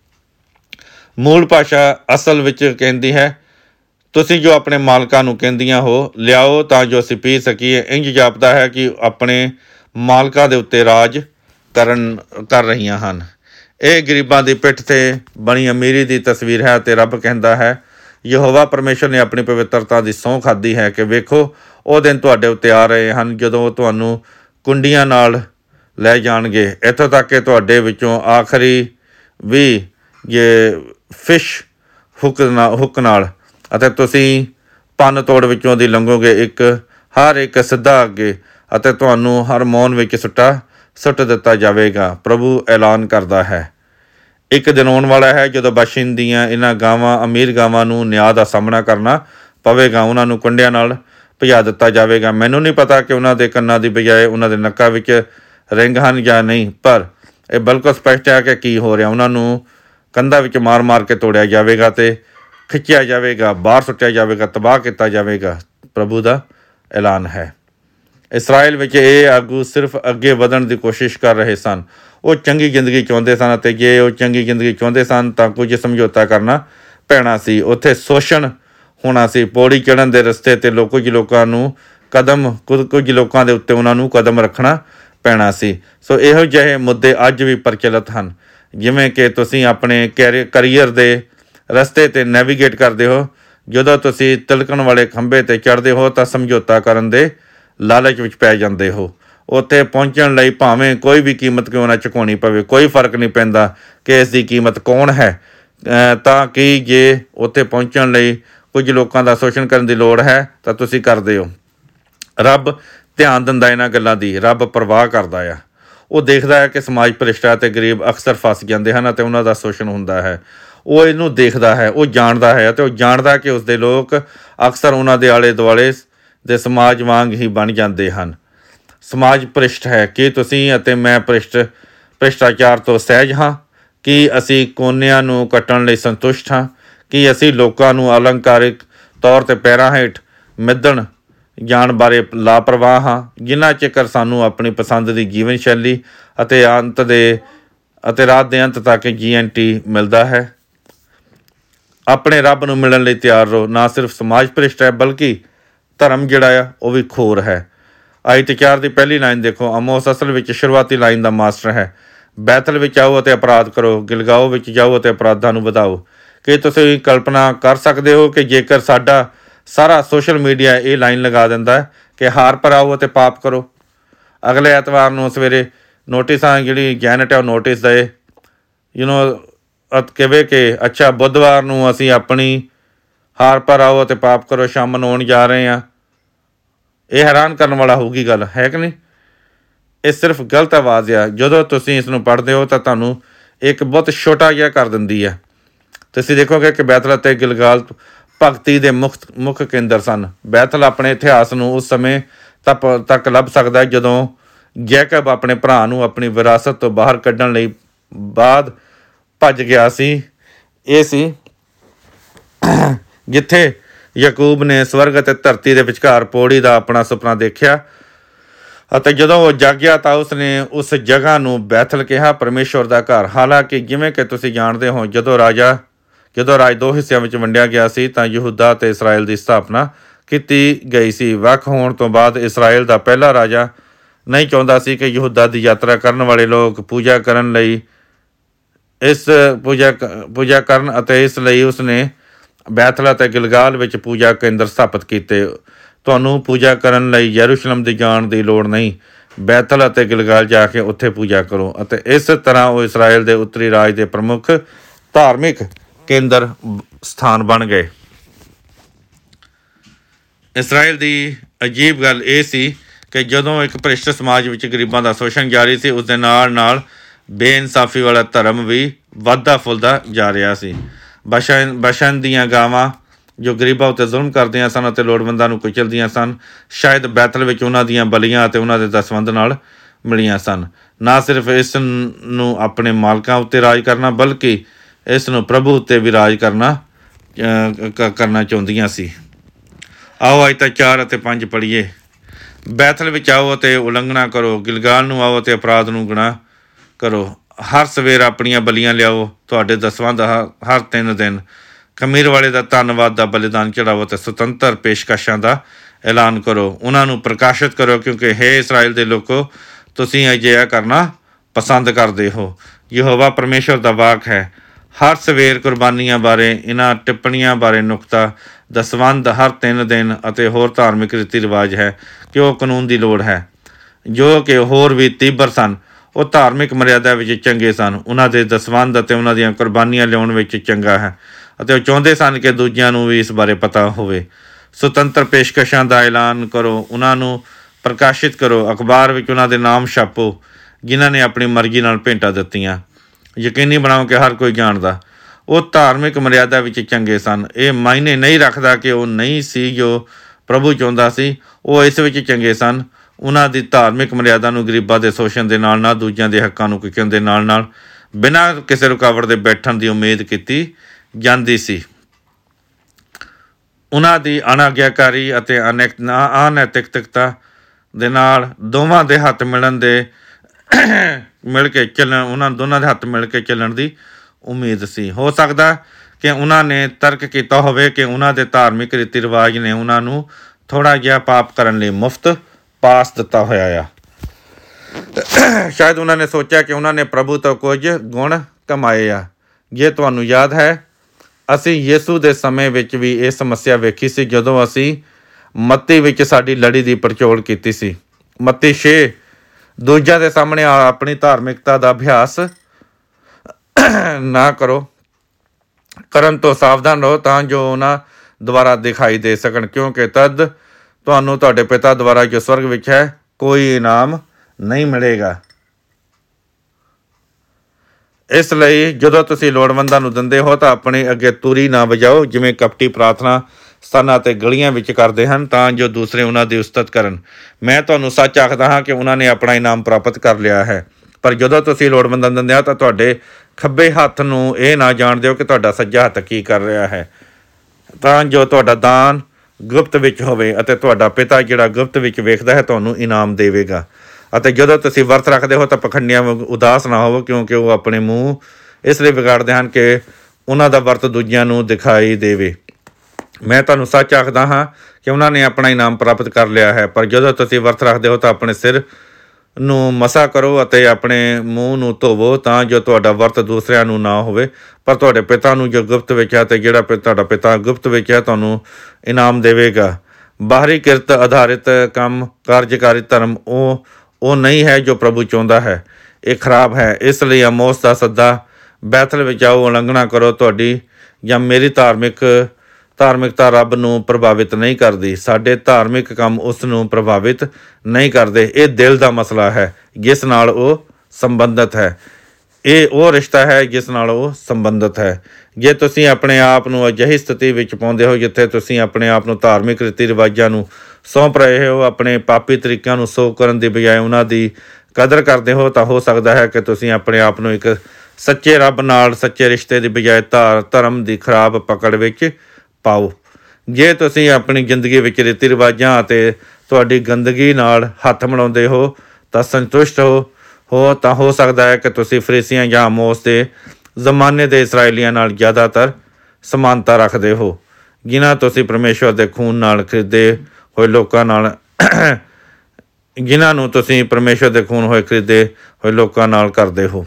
ਮੂਲ ਭਾਸ਼ਾ ਅਸਲ ਵਿੱਚ ਕਹਿੰਦੀ ਹੈ, ਤੁਸੀਂ ਜੋ ਆਪਣੇ ਮਾਲਕਾਂ ਨੂੰ ਕਹਿੰਦੀਆਂ ਹੋ, ਲਿਆਓ ਤਾਂ ਜੋ ਅਸੀਂ ਪੀ ਸਕੀਏ। ਇੰਝ ਜਾਪਦਾ ਹੈ ਕਿ ਆਪਣੇ ਮਾਲਕਾਂ ਦੇ ਉੱਤੇ ਰਾਜ ਕਰਨ ਕਰ ਰਹੀਆਂ ਹਨ। ਇਹ ਗਰੀਬਾਂ ਦੀ ਪਿੱਠ 'ਤੇ ਬਣੀ ਅਮੀਰੀ ਦੀ ਤਸਵੀਰ ਹੈ ਅਤੇ ਰੱਬ ਕਹਿੰਦਾ ਹੈ, ਯਹੋਵਾ ਪਰਮੇਸ਼ਰ ਨੇ ਆਪਣੀ ਪਵਿੱਤਰਤਾ ਦੀ ਸਹੁੰ ਖਾਧੀ ਹੈ ਕਿ ਵੇਖੋ ਉਹ ਦਿਨ ਤੁਹਾਡੇ ਉੱਤੇ ਆ ਰਹੇ ਹਨ ਜਦੋਂ ਉਹ ਤੁਹਾਨੂੰ ਕੁੰਡੀਆਂ ਨਾਲ ਲੈ ਜਾਣਗੇ, ਇੱਥੋਂ ਤੱਕ ਕਿ ਤੁਹਾਡੇ ਵਿੱਚੋਂ ਆਖਰੀ ਵੀ ਜੇ ਫਿਸ਼ ਹੁੱਕ ਨਾਲ ਹੁੱਕ ਨਾਲ ਅਤੇ ਤੁਸੀਂ ਭੰਨ ਤੋੜ ਵਿੱਚੋਂ ਦੀ ਲੰਘੋਗੇ, ਇੱਕ ਹਰ ਇੱਕ ਸਿੱਧਾ ਅੱਗੇ, ਅਤੇ ਤੁਹਾਨੂੰ ਹਰਮੋਨ ਵਿੱਚ ਸੁੱਟਾ ਸੁੱਟ ਦਿੱਤਾ ਜਾਵੇਗਾ। ਪ੍ਰਭੂ ਐਲਾਨ ਕਰਦਾ ਹੈ, ਇੱਕ ਦਿਨ ਆਉਣ ਵਾਲਾ ਹੈ ਜਦੋਂ ਬਾਸ਼ਾਨ ਦੀਆਂ ਇਹਨਾਂ ਗਾਵਾਂ ਅਮੀਰ ਗਾਵਾਂ ਨੂੰ ਨਿਆਂ ਦਾ ਸਾਹਮਣਾ ਕਰਨਾ ਪਵੇਗਾ। ਉਹਨਾਂ ਨੂੰ ਕੁੰਡਿਆਂ ਨਾਲ ਭਜਾ ਦਿੱਤਾ ਜਾਵੇਗਾ। ਮੈਨੂੰ ਨਹੀਂ ਪਤਾ ਕਿ ਉਹਨਾਂ ਦੇ ਕੰਨਾਂ ਦੀ ਬਜਾਏ ਉਹਨਾਂ ਦੇ ਨੱਕਾਂ ਵਿੱਚ ਰਿੰਗ ਹਨ ਜਾਂ ਨਹੀਂ, ਪਰ ਇਹ ਬਿਲਕੁਲ ਸਪਸ਼ਟ ਹੈ ਕਿ ਕੀ ਹੋ ਰਿਹਾ। ਉਹਨਾਂ ਨੂੰ ਕੰਧਾਂ ਵਿੱਚ ਮਾਰ ਮਾਰ ਕੇ ਤੋੜਿਆ ਜਾਵੇਗਾ ਅਤੇ ਖਿੱਚਿਆ ਜਾਵੇਗਾ, ਬਾਹਰ ਸੁੱਟਿਆ ਜਾਵੇਗਾ, ਤਬਾਹ ਕੀਤਾ ਜਾਵੇਗਾ। ਪ੍ਰਭੂ ਦਾ ਐਲਾਨ ਹੈ। ਇਸਰਾਏਲ ਵਿੱਚ ਇਹ ਆਗੂ ਸਿਰਫ ਅੱਗੇ ਵਧਣ ਦੀ ਕੋਸ਼ਿਸ਼ ਕਰ ਰਹੇ ਸਨ। ਉਹ ਚੰਗੀ ਜ਼ਿੰਦਗੀ ਚਾਹੁੰਦੇ ਸਨ ਅਤੇ ਜੇ ਉਹ ਚੰਗੀ ਜ਼ਿੰਦਗੀ ਚਾਹੁੰਦੇ ਸਨ ਤਾਂ ਕੁਝ ਸਮਝੌਤਾ ਕਰਨਾ ਪੈਣਾ ਸੀ। ਉੱਥੇ ਸ਼ੋਸ਼ਣ ਹੋਣਾ ਸੀ। ਪੌੜੀ ਚੜ੍ਹਨ ਦੇ ਰਸਤੇ 'ਤੇ ਲੋਕ ਕੁਝ ਲੋਕਾਂ ਨੂੰ ਕਦਮ ਕੁਝ ਕੁਝ ਲੋਕਾਂ ਦੇ ਉੱਤੇ ਉਹਨਾਂ ਨੂੰ ਕਦਮ ਰੱਖਣਾ ਪੈਣਾ ਸੀ। ਸੋ ਇਹੋ ਜਿਹੇ ਮੁੱਦੇ ਅੱਜ ਵੀ ਪ੍ਰਚਲਿਤ ਹਨ। ਜਿਵੇਂ ਕਿ ਤੁਸੀਂ ਆਪਣੇ ਕੈਰੀ ਕਰੀਅਰ ਦੇ ਰਸਤੇ 'ਤੇ ਨੈਵੀਗੇਟ ਕਰਦੇ ਹੋ, ਜਦੋਂ ਤੁਸੀਂ ਤਿਲਕਣ ਵਾਲੇ ਖੰਭੇ 'ਤੇ ਚੜ੍ਹਦੇ ਹੋ ਤਾਂ ਸਮਝੌਤਾ ਕਰਨ ਦੇ ਲਾਲਚ ਵਿੱਚ ਪੈ ਜਾਂਦੇ ਹੋ। ਉੱਥੇ ਪਹੁੰਚਣ ਲਈ ਭਾਵੇਂ ਕੋਈ ਵੀ ਕੀਮਤ ਕਿਉਂ ਨਾ ਚੁਕਾਉਣੀ ਪਵੇ, ਕੋਈ ਫਰਕ ਨਹੀਂ ਪੈਂਦਾ ਕਿ ਇਸ ਦੀ ਕੀਮਤ ਕੌਣ ਹੈ, ਤਾਂ ਕਿ ਜੇ ਉੱਥੇ ਪਹੁੰਚਣ ਲਈ ਕੁਝ ਲੋਕਾਂ ਦਾ ਸ਼ੋਸ਼ਣ ਕਰਨ ਦੀ ਲੋੜ ਹੈ ਤਾਂ ਤੁਸੀਂ ਕਰਦੇ ਹੋ। ਰੱਬ ਧਿਆਨ ਦਿੰਦਾ ਇਹਨਾਂ ਗੱਲਾਂ ਦੀ, ਰੱਬ ਪਰਵਾਹ ਕਰਦਾ ਆ। ਉਹ ਦੇਖਦਾ ਹੈ ਕਿ ਸਮਾਜ ਭ੍ਰਿਸ਼ਟ ਹੈ ਅਤੇ ਗਰੀਬ ਅਕਸਰ ਫਸ ਜਾਂਦੇ ਹਨ ਅਤੇ ਉਹਨਾਂ ਦਾ ਸ਼ੋਸ਼ਣ ਹੁੰਦਾ ਹੈ। ਉਹ ਇਹਨੂੰ ਦੇਖਦਾ ਹੈ, ਉਹ ਜਾਣਦਾ ਹੈ ਅਤੇ ਉਹ ਜਾਣਦਾ ਕਿ ਉਸਦੇ ਲੋਕ ਅਕਸਰ ਉਹਨਾਂ ਦੇ ਆਲੇ ਦੁਆਲੇ ਦੇ ਸਮਾਜ ਵਾਂਗ ਹੀ ਬਣ ਜਾਂਦੇ ਹਨ। ਸਮਾਜ ਭ੍ਰਿਸ਼ਟ ਹੈ। ਕੀ ਤੁਸੀਂ ਅਤੇ ਮੈਂ ਭ੍ਰਿਸ਼ਟ ਭ੍ਰਿਸ਼ਟਾਚਾਰ ਤੋਂ ਸਹਿਜ ਹਾਂ? ਕੀ ਅਸੀਂ ਕੋਨਿਆਂ ਨੂੰ ਕੱਟਣ ਲਈ ਸੰਤੁਸ਼ਟ ਹਾਂ? ਕੀ ਅਸੀਂ ਲੋਕਾਂ ਨੂੰ ਅਲੰਕਾਰਿਕ ਤੌਰ 'ਤੇ ਪੈਰਾਂ ਹੇਠ ਮਿੱਧਣ ਜਾਣ ਬਾਰੇ ਲਾਪਰਵਾਹ ਹਾਂ? ਜਿੰਨਾ ਚਿਰ ਸਾਨੂੰ ਆਪਣੀ ਪਸੰਦ ਦੀ ਜੀਵਨ ਸ਼ੈਲੀ ਅਤੇ ਅੰਤ ਦੇ ਅਤੇ ਰਾਤ ਦੇ ਅੰਤ ਤੱਕ ਜੀ ਐਨ ਟੀ ਮਿਲਦਾ ਹੈ। ਆਪਣੇ ਰੱਬ ਨੂੰ ਮਿਲਣ ਲਈ ਤਿਆਰ ਰਹੋ। ਨਾ ਸਿਰਫ ਸਮਾਜ ਭ੍ਰਿਸ਼ਟ ਹੈ ਬਲਕਿ ਧਰਮ ਜਿਹੜਾ ਆ ਉਹ ਵੀ ਖੋਰ ਹੈ। ਆਇਤ ਚਾਰ ਦੀ ਪਹਿਲੀ ਲਾਈਨ ਦੇਖੋ। ਆਮੋਸ ਅਸਲ ਵਿੱਚ ਸ਼ੁਰੂਆਤੀ ਲਾਈਨ ਦਾ ਮਾਸਟਰ ਹੈ। ਬੈਤਲ ਵਿੱਚ ਆਓ ਅਤੇ ਅਪਰਾਧ ਕਰੋ, ਗਿਲਗਾਓ ਵਿੱਚ ਜਾਓ ਅਤੇ ਅਪਰਾਧਾਂ ਨੂੰ ਵਧਾਓ। ਕੀ ਤੁਸੀਂ ਕਲਪਨਾ ਕਰ ਸਕਦੇ ਹੋ ਕਿ ਜੇਕਰ ਸਾਡਾ ਸਾਰਾ ਸੋਸ਼ਲ ਮੀਡੀਆ ਇਹ ਲਾਈਨ ਲਗਾ ਦਿੰਦਾ ਕਿ ਹਾਰ ਪਰ ਆਓ ਅਤੇ ਪਾਪ ਕਰੋ? ਅਗਲੇ ਐਤਵਾਰ ਨੂੰ ਸਵੇਰੇ ਨੋਟਿਸਾਂ ਜਿਹੜੀ ਜੈਨਟ ਹੈ ਉਹ ਨੋਟਿਸ ਦੇ ਯੂ ਨੋ ਕਹੇ ਕਿ ਅੱਛਾ ਬੁੱਧਵਾਰ ਨੂੰ ਅਸੀਂ ਆਪਣੀ ਹਾਰ ਪਰ ਆਓ ਅਤੇ ਪਾਪ ਕਰੋ ਸ਼ਾਮ ਮਨਾਉਣ ਜਾ ਰਹੇ ਹਾਂ। ਇਹ ਹੈਰਾਨ ਕਰਨ ਵਾਲਾ ਹੋਊਗੀ ਗੱਲ, ਹੈ ਕਿ ਨਹੀਂ? ਇਹ ਸਿਰਫ ਗਲਤ ਆਵਾਜ਼ ਆ। ਜਦੋਂ ਤੁਸੀਂ ਇਸ ਨੂੰ ਪੜ੍ਹਦੇ ਹੋ ਤਾਂ ਤੁਹਾਨੂੰ ਇੱਕ ਬਹੁਤ ਛੋਟਾ ਜਿਹਾ ਕਰ ਦਿੰਦੀ ਹੈ। ਤੁਸੀਂ ਦੇਖੋਗੇ ਕਿ ਬੈਤਲ ਅਤੇ ਗਿਲਗਾਲ ਭਗਤੀ ਦੇ ਮੁੱਖ ਮੁੱਖ ਕੇਂਦਰ ਸਨ। ਬੈਤਲ ਆਪਣੇ ਇਤਿਹਾਸ ਨੂੰ ਉਸ ਸਮੇਂ ਤੱਕ ਤੱਕ ਲੱਭ ਸਕਦਾ ਜਦੋਂ ਜੈਕਬ ਆਪਣੇ ਭਰਾ ਨੂੰ ਆਪਣੀ ਵਿਰਾਸਤ ਤੋਂ ਬਾਹਰ ਕੱਢਣ ਲਈ ਬਾਅਦ ਭੱਜ ਗਿਆ ਸੀ। ਇਹ ਸੀ ਜਿੱਥੇ ਯਾਕੂਬ ਨੇ ਸਵਰਗ ਅਤੇ ਧਰਤੀ ਦੇ ਵਿਚਕਾਰ ਪੌੜੀ ਦਾ ਆਪਣਾ ਸੁਪਨਾ ਦੇਖਿਆ ਅਤੇ ਜਦੋਂ ਉਹ ਜਾਗਿਆ ਤਾਂ ਉਸਨੇ ਉਸ ਜਗ੍ਹਾ ਨੂੰ ਬੈਥਲ ਕਿਹਾ, ਪਰਮੇਸ਼ਵਰ ਦਾ ਘਰ। ਹਾਲਾਂਕਿ ਜਿਵੇਂ ਕਿ ਤੁਸੀਂ ਜਾਣਦੇ ਹੋ ਜਦੋਂ ਰਾਜਾ ਜਦੋਂ ਰਾਜ ਦੋ ਹਿੱਸਿਆਂ ਵਿੱਚ ਵੰਡਿਆ ਗਿਆ ਸੀ ਤਾਂ ਯਹੂਦਾ ਅਤੇ ਇਸਰਾਏਲ ਦੀ ਸਥਾਪਨਾ ਕੀਤੀ ਗਈ ਸੀ। ਵੱਖ ਹੋਣ ਤੋਂ ਬਾਅਦ ਇਸਰਾਏਲ ਦਾ ਪਹਿਲਾ ਰਾਜਾ ਨਹੀਂ ਚਾਹੁੰਦਾ ਸੀ ਕਿ ਯਹੂਦਾ ਦੀ ਯਾਤਰਾ ਕਰਨ ਵਾਲੇ ਲੋਕ ਪੂਜਾ ਕਰਨ ਲਈ ਇਸ ਪੂਜਾ ਪੂਜਾ ਕਰਨ ਅਤੇ ਇਸ ਲਈ ਉਸਨੇ ਬੈਥਲ ਅਤੇ ਗਿਲਗਾਲ ਵਿੱਚ ਪੂਜਾ ਕੇਂਦਰ ਸਥਾਪਿਤ ਕੀਤੇ। ਤੁਹਾਨੂੰ ਪੂਜਾ ਕਰਨ ਲਈ ਯਰੂਸ਼ਲਮ ਦੀ ਜਾਣ ਦੀ ਲੋੜ ਨਹੀਂ। ਬੈਥਲ ਅਤੇ ਗਿਲਗਾਲ ਜਾ ਕੇ ਉੱਥੇ ਪੂਜਾ ਕਰੋ ਅਤੇ ਇਸ ਤਰ੍ਹਾਂ ਉਹ ਇਸਰਾਏਲ ਦੇ ਉੱਤਰੀ ਰਾਜ ਦੇ ਪ੍ਰਮੁੱਖ ਧਾਰਮਿਕ ਕੇਂਦਰ ਸਥਾਨ ਬਣ ਗਏ। ਇਸਰਾਏਲ ਦੀ ਅਜੀਬ ਗੱਲ ਇਹ ਸੀ ਕਿ ਜਦੋਂ ਇੱਕ ਭ੍ਰਿਸ਼ਟ ਸਮਾਜ ਵਿੱਚ ਗਰੀਬਾਂ ਦਾ ਸ਼ੋਸ਼ਣ ਜਾਰੀ ਸੀ, ਉਸ ਦੇ ਨਾਲ ਨਾਲ ਬੇਇਨਸਾਫੀ ਵਾਲਾ ਧਰਮ ਵੀ ਵੱਧਦਾ ਫੁੱਲਦਾ ਜਾ ਰਿਹਾ ਸੀ। ਬਸ਼ਨ ਬਸ਼ਨ ਦੀਆਂ ਗਾਵਾਂ ਜੋ ਗਰੀਬਾਂ ਉੱਤੇ ਜ਼ੁਲਮ ਕਰਦੀਆਂ ਸਨ ਅਤੇ ਲੋੜਵੰਦਾਂ ਨੂੰ ਕੁਚਲਦੀਆਂ ਸਨ, ਸ਼ਾਇਦ ਬੈਤਲ ਵਿੱਚ ਉਹਨਾਂ ਦੀਆਂ ਬਲੀਆਂ ਅਤੇ ਉਹਨਾਂ ਦੇ ਦਸਵੰਧ ਨਾਲ ਮਿਲੀਆਂ ਸਨ। ਨਾ ਸਿਰਫ ਇਸ ਨੂੰ ਆਪਣੇ ਮਾਲਕਾਂ ਉੱਤੇ ਰਾਜ ਕਰਨਾ ਬਲਕਿ ਇਸ ਨੂੰ ਪ੍ਰਭੂ ਉੱਤੇ ਵੀ ਰਾਜ ਕਰਨਾ ਕਰਨਾ ਚਾਹੁੰਦੀਆਂ ਸੀ। ਆਓ ਆਇਤਾਂ ਚਾਰ ਅਤੇ ਪੰਜ ਪੜ੍ਹੀਏ। ਬੈਥਲ ਵਿੱਚ ਆਓ ਅਤੇ ਉਲੰਘਣਾ ਕਰੋ, ਗਿਲਗਾਲ ਨੂੰ ਆਓ ਅਤੇ ਅਪਰਾਧ ਨੂੰ ਗੁਨਾਹ ਕਰੋ। ਹਰ ਸਵੇਰ ਆਪਣੀਆਂ ਬਲੀਆਂ ਲਿਆਓ, ਤੁਹਾਡੇ ਦਸਵੰਧ ਹਰ ਤਿੰਨ ਦਿਨ। ਖਮੀਰ ਵਾਲੇ ਦਾ ਧੰਨਵਾਦ ਦਾ ਬਲੀਦਾਨ ਚੜਾਓ ਅਤੇ ਸੁਤੰਤਰ ਪੇਸ਼ਕਸ਼ਾਂ ਦਾ ਐਲਾਨ ਕਰੋ। ਉਹਨਾਂ ਨੂੰ ਪ੍ਰਕਾਸ਼ਿਤ ਕਰੋ ਕਿਉਂਕਿ ਹੇ ਇਸਰਾਏਲ ਦੇ ਲੋਕੋ, ਤੁਸੀਂ ਅਜਿਹਾ ਕਰਨਾ ਪਸੰਦ ਕਰਦੇ ਹੋ। ਯਹੋਵਾ ਪਰਮੇਸ਼ਵਰ ਦਾ ਵਾਕ ਹੈ। ਹਰ ਸਵੇਰ ਕੁਰਬਾਨੀਆਂ ਬਾਰੇ, ਇਹਨਾਂ ਟਿੱਪਣੀਆਂ ਬਾਰੇ ਨੁਕਤਾ, ਦਸਵੰਧ ਹਰ ਤਿੰਨ ਦਿਨ ਅਤੇ ਹੋਰ ਧਾਰਮਿਕ ਰੀਤੀ ਰਿਵਾਜ ਹੈ ਕਿ ਉਹ ਕਾਨੂੰਨ ਦੀ ਲੋੜ ਹੈ ਜੋ ਕਿ ਹੋਰ ਵੀ ਤੀਬਰ ਸਨ। ਉਹ ਧਾਰਮਿਕ ਮਰਿਆਦਾ ਵਿੱਚ ਚੰਗੇ ਸਨ। ਉਹਨਾਂ ਦੇ ਦਸਵੰਧ ਅਤੇ ਉਹਨਾਂ ਦੀਆਂ ਕੁਰਬਾਨੀਆਂ ਲਿਆਉਣ ਵਿੱਚ ਚੰਗਾ ਹੈ ਅਤੇ ਉਹ ਚਾਹੁੰਦੇ ਸਨ ਕਿ ਦੂਜਿਆਂ ਨੂੰ ਵੀ ਇਸ ਬਾਰੇ ਪਤਾ ਹੋਵੇ। ਸੁਤੰਤਰ ਪੇਸ਼ਕਸ਼ਾਂ ਦਾ ਐਲਾਨ ਕਰੋ, ਉਹਨਾਂ ਨੂੰ ਪ੍ਰਕਾਸ਼ਿਤ ਕਰੋ। ਅਖਬਾਰ ਵਿੱਚ ਉਹਨਾਂ ਦੇ ਨਾਮ ਛਾਪੋ ਜਿਨ੍ਹਾਂ ਨੇ ਆਪਣੀ ਮਰਜ਼ੀ ਨਾਲ ਭੇਂਟਾਂ ਦਿੱਤੀਆਂ। ਯਕੀਨੀ ਬਣਾਓ ਕਿ ਹਰ ਕੋਈ ਜਾਣਦਾ ਉਹ ਧਾਰਮਿਕ ਮਰਿਆਦਾ ਵਿੱਚ ਚੰਗੇ ਸਨ। ਇਹ ਮਾਇਨੇ ਨਹੀਂ ਰੱਖਦਾ ਕਿ ਉਹ ਨਹੀਂ ਸੀ ਜੋ ਪ੍ਰਭੂ ਚਾਹੁੰਦਾ ਸੀ, ਉਹ ਇਸ ਵਿੱਚ ਚੰਗੇ ਸਨ। ਉਹਨਾਂ ਦੀ ਧਾਰਮਿਕ ਮਰਿਆਦਾ ਨੂੰ ਗਰੀਬਾਂ ਦੇ ਸ਼ੋਸ਼ਣ ਦੇ ਨਾਲ ਨਾਲ ਦੂਜਿਆਂ ਦੇ ਹੱਕਾਂ ਨੂੰ ਕੁਚਲਣ ਦੇ ਨਾਲ ਨਾਲ ਬਿਨਾਂ ਕਿਸੇ ਰੁਕਾਵਟ ਦੇ ਬੈਠਣ ਦੀ ਉਮੀਦ ਕੀਤੀ ਜਾਂਦੀ ਸੀ। ਉਹਨਾਂ ਦੀ ਅਣਆਗਿਆਕਾਰੀ ਅਤੇ ਅਨੈਕ ਅਨੈਤਿਕਤਾ ਦੇ ਨਾਲ ਦੋਵਾਂ ਦੇ ਹੱਥ ਮਿਲਣ ਦੇ ਮਿਲ ਕੇ ਚੱਲਣ ਉਹਨਾਂ ਦੋਨਾਂ ਦੇ ਹੱਥ ਮਿਲ ਕੇ ਚੱਲਣ ਦੀ ਉਮੀਦ ਸੀ। ਹੋ ਸਕਦਾ ਕਿ ਉਹਨਾਂ ਨੇ ਤਰਕ ਕੀਤਾ ਹੋਵੇ ਕਿ ਉਹਨਾਂ ਦੇ ਧਾਰਮਿਕ ਰੀਤੀ ਰਿਵਾਜ ਨੇ ਉਹਨਾਂ ਨੂੰ ਥੋੜ੍ਹਾ ਜਿਹਾ ਪਾਪ ਕਰਨ ਲਈ ਮੁਫਤ ਪਾਸ ਦਿੱਤਾ ਹੋਇਆ ਆ। ਸ਼ਾਇਦ ਉਹਨਾਂ ਨੇ ਸੋਚਿਆ ਕਿ ਉਹਨਾਂ ਨੇ ਪ੍ਰਭੂ ਤੋਂ ਕੁਝ ਗੁਣ ਕਮਾਏ ਆ। ਜੇ ਤੁਹਾਨੂੰ ਯਾਦ ਹੈ, ਅਸੀਂ ਯਿਸੂ ਦੇ ਸਮੇਂ ਵਿੱਚ ਵੀ ਇਹ ਸਮੱਸਿਆ ਵੇਖੀ ਸੀ ਜਦੋਂ ਅਸੀਂ ਮੱਤੀ ਵਿੱਚ ਸਾਡੀ ਲੜੀ ਦੀ ਪੜਚੋਲ ਕੀਤੀ ਸੀ। ਮੱਤੀ ਛੇ, ਦੂਜਿਆਂ ਦੇ ਸਾਹਮਣੇ ਆਪਣੀ ਧਾਰਮਿਕਤਾ ਦਾ ਅਭਿਆਸ ਨਾ ਕਰੋ ਕਰਨ ਤੋਂ ਸਾਵਧਾਨ ਰਹੋ ਤਾਂ ਜੋ ਉਹਨਾਂ ਦੁਆਰਾ ਦਿਖਾਈ ਦੇ ਸਕਣ, ਕਿਉਂਕਿ ਤਦ ਤੁਹਾਨੂੰ ਤੁਹਾਡੇ ਪਿਤਾ ਦੁਆਰਾ ਜੋ ਸਵਰਗ ਵਿੱਚ ਹੈ ਕੋਈ ਇਨਾਮ ਨਹੀਂ ਮਿਲੇਗਾ। ਇਸ ਲਈ ਜਦੋਂ ਤੁਸੀਂ ਲੋੜਵੰਦਾਂ ਨੂੰ ਦਿੰਦੇ ਹੋ ਤਾਂ ਆਪਣੇ ਅੱਗੇ ਤੁਰੀ ਨਾ ਵਜਾਓ, ਜਿਵੇਂ ਕਪਟੀ ਪ੍ਰਾਰਥਨਾ ਸਥਾਨਾਂ ਅਤੇ ਗਲੀਆਂ ਵਿੱਚ ਕਰਦੇ ਹਨ, ਤਾਂ ਜੋ ਦੂਸਰੇ ਉਹਨਾਂ ਦੀ ਉਸਤਤ ਕਰਨ। ਮੈਂ ਤੁਹਾਨੂੰ ਸੱਚ ਆਖਦਾ ਹਾਂ ਕਿ ਉਹਨਾਂ ਨੇ ਆਪਣਾ ਇਨਾਮ ਪ੍ਰਾਪਤ ਕਰ ਲਿਆ ਹੈ। ਪਰ ਜਦੋਂ ਤੁਸੀਂ ਲੋੜਵੰਦਾਂ ਦਿੰਦੇ ਹੋ ਤਾਂ ਤੁਹਾਡੇ ਖੱਬੇ ਹੱਥ ਨੂੰ ਇਹ ਨਾ ਜਾਣ ਦਿਓ ਕਿ ਤੁਹਾਡਾ ਸੱਜਾ ਹੱਥ ਕੀ ਕਰ ਰਿਹਾ ਹੈ, ਤਾਂ ਜੋ ਤੁਹਾਡਾ ਦਾਨ ਗੁਪਤ ਵਿੱਚ ਹੋਵੇ ਅਤੇ ਤੁਹਾਡਾ ਪਿਤਾ ਜਿਹੜਾ ਗੁਪਤ ਵਿੱਚ ਵੇਖਦਾ ਹੈ ਤੁਹਾਨੂੰ ਇਨਾਮ ਦੇਵੇਗਾ। ਅਤੇ ਜਦੋਂ ਤੁਸੀਂ ਵਰਤ ਰੱਖਦੇ ਹੋ ਤਾਂ ਪਖੰਡੀਆਂ ਵਾਂਗ ਉਦਾਸ ਨਾ ਹੋਵੋ, ਕਿਉਂਕਿ ਉਹ ਆਪਣੇ ਮੂੰਹ ਇਸ ਲਈ ਵਿਗਾੜਦੇ ਹਨ ਕਿ ਉਹਨਾਂ ਦਾ ਵਰਤ ਦੂਜਿਆਂ ਨੂੰ ਦਿਖਾਈ ਦੇਵੇ। ਮੈਂ ਤੁਹਾਨੂੰ ਸੱਚ ਆਖਦਾ ਹਾਂ ਕਿ ਉਹਨਾਂ ਨੇ ਆਪਣਾ ਇਨਾਮ ਪ੍ਰਾਪਤ ਕਰ ਲਿਆ ਹੈ। ਪਰ ਜਦੋਂ ਤੁਸੀਂ ਵਰਤ ਰੱਖਦੇ ਹੋ ਤਾਂ ਆਪਣੇ ਸਿਰ ਨੂੰ ਮਸਾ ਕਰੋ ਅਤੇ ਆਪਣੇ ਮੂੰਹ ਨੂੰ ਧੋਵੋ, ਤਾਂ ਜੋ ਤੁਹਾਡਾ ਵਰਤ ਦੂਸਰਿਆਂ ਨੂੰ ਨਾ ਹੋਵੇ, ਪਰ ਤੁਹਾਡੇ ਪਿਤਾ ਨੂੰ ਜੋ ਗੁਪਤ ਵਿੱਚ ਹੈ, ਅਤੇ ਜਿਹੜਾ ਤੁਹਾਡਾ ਪਿਤਾ ਗੁਪਤ ਵਿੱਚ ਹੈ ਤੁਹਾਨੂੰ ਇਨਾਮ ਦੇਵੇਗਾ। ਬਾਹਰੀ ਕਿਰਤ ਆਧਾਰਿਤ ਕੰਮ ਕਾਰਜਕਾਰੀ ਧਰਮ ਉਹ ਉਹ ਨਹੀਂ ਹੈ ਜੋ ਪ੍ਰਭੂ ਚਾਹੁੰਦਾ ਹੈ, ਇਹ ਖਰਾਬ ਹੈ। ਇਸ ਲਈ ਆਮੋਸ ਦਾ ਸੱਦਾ, ਬੈਥਲ ਵਿੱਚ ਆਓ, ਉਲੰਘਣਾ ਕਰੋ, ਤੁਹਾਡੀ ਜਾਂ ਮੇਰੀ ਧਾਰਮਿਕ ਧਾਰਮਿਕਤਾ ਰੱਬ ਨੂੰ ਪ੍ਰਭਾਵਿਤ ਨਹੀਂ ਕਰਦੀ। ਸਾਡੇ ਧਾਰਮਿਕ ਕੰਮ ਉਸ ਨੂੰ ਪ੍ਰਭਾਵਿਤ ਨਹੀਂ ਕਰਦੇ। ਇਹ ਦਿਲ ਦਾ ਮਸਲਾ ਹੈ ਜਿਸ ਨਾਲ ਉਹ ਸੰਬੰਧਿਤ ਹੈ। ਇਹ ਉਹ ਰਿਸ਼ਤਾ ਹੈ ਜਿਸ ਨਾਲ ਉਹ ਸੰਬੰਧਿਤ ਹੈ। ਜੇ ਤੁਸੀਂ ਆਪਣੇ ਆਪ ਨੂੰ ਅਜਿਹੀ ਸਥਿਤੀ ਵਿੱਚ ਪਾਉਂਦੇ ਹੋ ਜਿੱਥੇ ਤੁਸੀਂ ਆਪਣੇ ਆਪ ਨੂੰ ਧਾਰਮਿਕ ਰੀਤੀ ਰਿਵਾਜ਼ਾਂ ਨੂੰ ਸੌਂਪ ਰਹੇ ਹੋ, ਆਪਣੇ ਪਾਪੀ ਤਰੀਕਿਆਂ ਨੂੰ ਸੋਗ ਕਰਨ ਦੀ ਬਜਾਏ ਉਹਨਾਂ ਦੀ ਕਦਰ ਕਰਦੇ ਹੋ, ਤਾਂ ਹੋ ਸਕਦਾ ਹੈ ਕਿ ਤੁਸੀਂ ਆਪਣੇ ਆਪ ਨੂੰ ਇੱਕ ਸੱਚੇ ਰੱਬ ਨਾਲ ਸੱਚੇ ਰਿਸ਼ਤੇ ਦੀ ਬਜਾਏ ਧਾਰ ਧਰਮ ਦੀ ਖਰਾਬ ਪਕੜ ਵਿੱਚ ਪਾਓ। ਜੇ ਤੁਸੀਂ ਆਪਣੀ ਜ਼ਿੰਦਗੀ ਵਿੱਚ ਰੀਤੀ ਰਿਵਾਜ਼ਾਂ ਅਤੇ ਤੁਹਾਡੀ ਗੰਦਗੀ ਨਾਲ ਹੱਥ ਮਿਲਾਉਂਦੇ ਹੋ ਤਾਂ ਸੰਤੁਸ਼ਟ ਹੋ ਹੋ ਤਾਂ ਹੋ ਸਕਦਾ ਹੈ ਕਿ ਤੁਸੀਂ ਫਰੀਸੀਆਂ ਜਾਂ ਆਮੋਸ ਦੇ ਜ਼ਮਾਨੇ ਦੇ ਇਸਰਾਏਲੀਆਂ ਨਾਲ ਜ਼ਿਆਦਾਤਰ ਸਮਾਨਤਾ ਰੱਖਦੇ ਹੋ, ਜਿਨ੍ਹਾਂ ਤੁਸੀਂ ਪਰਮੇਸ਼ਵਰ ਦੇ ਖੂਨ ਨਾਲ ਖਰੀਦੇ ਹੋਏ ਲੋਕਾਂ ਨਾਲ ਜਿਨ੍ਹਾਂ ਨੂੰ ਤੁਸੀਂ ਪਰਮੇਸ਼ਵਰ ਦੇ ਖੂਨ ਹੋਏ ਖਰੀਦੇ ਹੋਏ ਲੋਕਾਂ ਨਾਲ ਕਰਦੇ ਹੋ।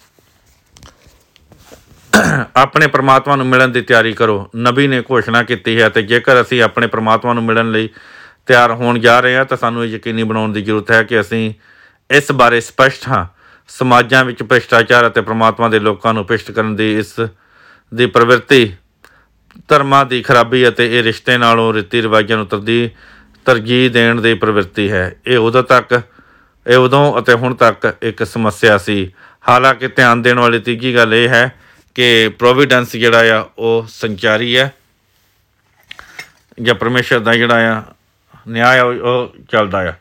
ਆਪਣੇ ਪਰਮਾਤਮਾ ਨੂੰ ਮਿਲਣ ਦੀ ਤਿਆਰੀ ਕਰੋ। ਨਬੀ ਨੇ ਘੋਸ਼ਣਾ ਕੀਤੀ ਹੈ, ਅਤੇ ਜੇਕਰ ਅਸੀਂ ਆਪਣੇ ਪਰਮਾਤਮਾ ਨੂੰ ਮਿਲਣ ਲਈ ਤਿਆਰ ਹੋਣ ਜਾ ਰਹੇ ਹਾਂ ਤਾਂ ਸਾਨੂੰ ਇਹ ਯਕੀਨੀ ਬਣਾਉਣ ਦੀ ਜ਼ਰੂਰਤ ਹੈ ਕਿ ਅਸੀਂ ਇਸ ਬਾਰੇ ਸਪਸ਼ਟ ਹਾਂ। ਸਮਾਜਾਂ ਵਿੱਚ ਭ੍ਰਿਸ਼ਟਾਚਾਰ ਅਤੇ ਪਰਮਾਤਮਾ ਦੇ ਲੋਕਾਂ ਨੂੰ ਭ੍ਰਿਸ਼ਟ ਕਰਨ ਦੀ ਇਸ ਦੀ ਪ੍ਰਵਿਰਤੀ, ਧਰਮਾਂ ਦੀ ਖਰਾਬੀ ਅਤੇ ਇਹ ਰਿਸ਼ਤੇ ਨਾਲੋਂ ਰੀਤੀ ਰਿਵਾਜ਼ਾਂ ਨੂੰ ਤਰਜੀਹ ਤਰਜੀਹ ਦੇਣ ਦੀ ਪ੍ਰਵਿਰਤੀ ਹੈ। ਇਹ ਉਦੋਂ ਤੱਕ ਇਹ ਉਦੋਂ ਅਤੇ ਹੁਣ ਤੱਕ ਇੱਕ ਸਮੱਸਿਆ ਸੀ। ਹਾਲਾਂਕਿ ਧਿਆਨ ਦੇਣ ਵਾਲੀ ਤੀਜੀ ਗੱਲ ਇਹ ਹੈ ਕਿ ਪ੍ਰੋਵੀਡੈਂਸ ਜਿਹੜਾ ਆ ਉਹ ਸੰਚਾਰੀ ਹੈ, ਜਾਂ ਪਰਮੇਸ਼ਰ ਦਾ ਜਿਹੜਾ ਆ ਨਿਆਂ ਉਹ ਚੱਲਦਾ ਆ।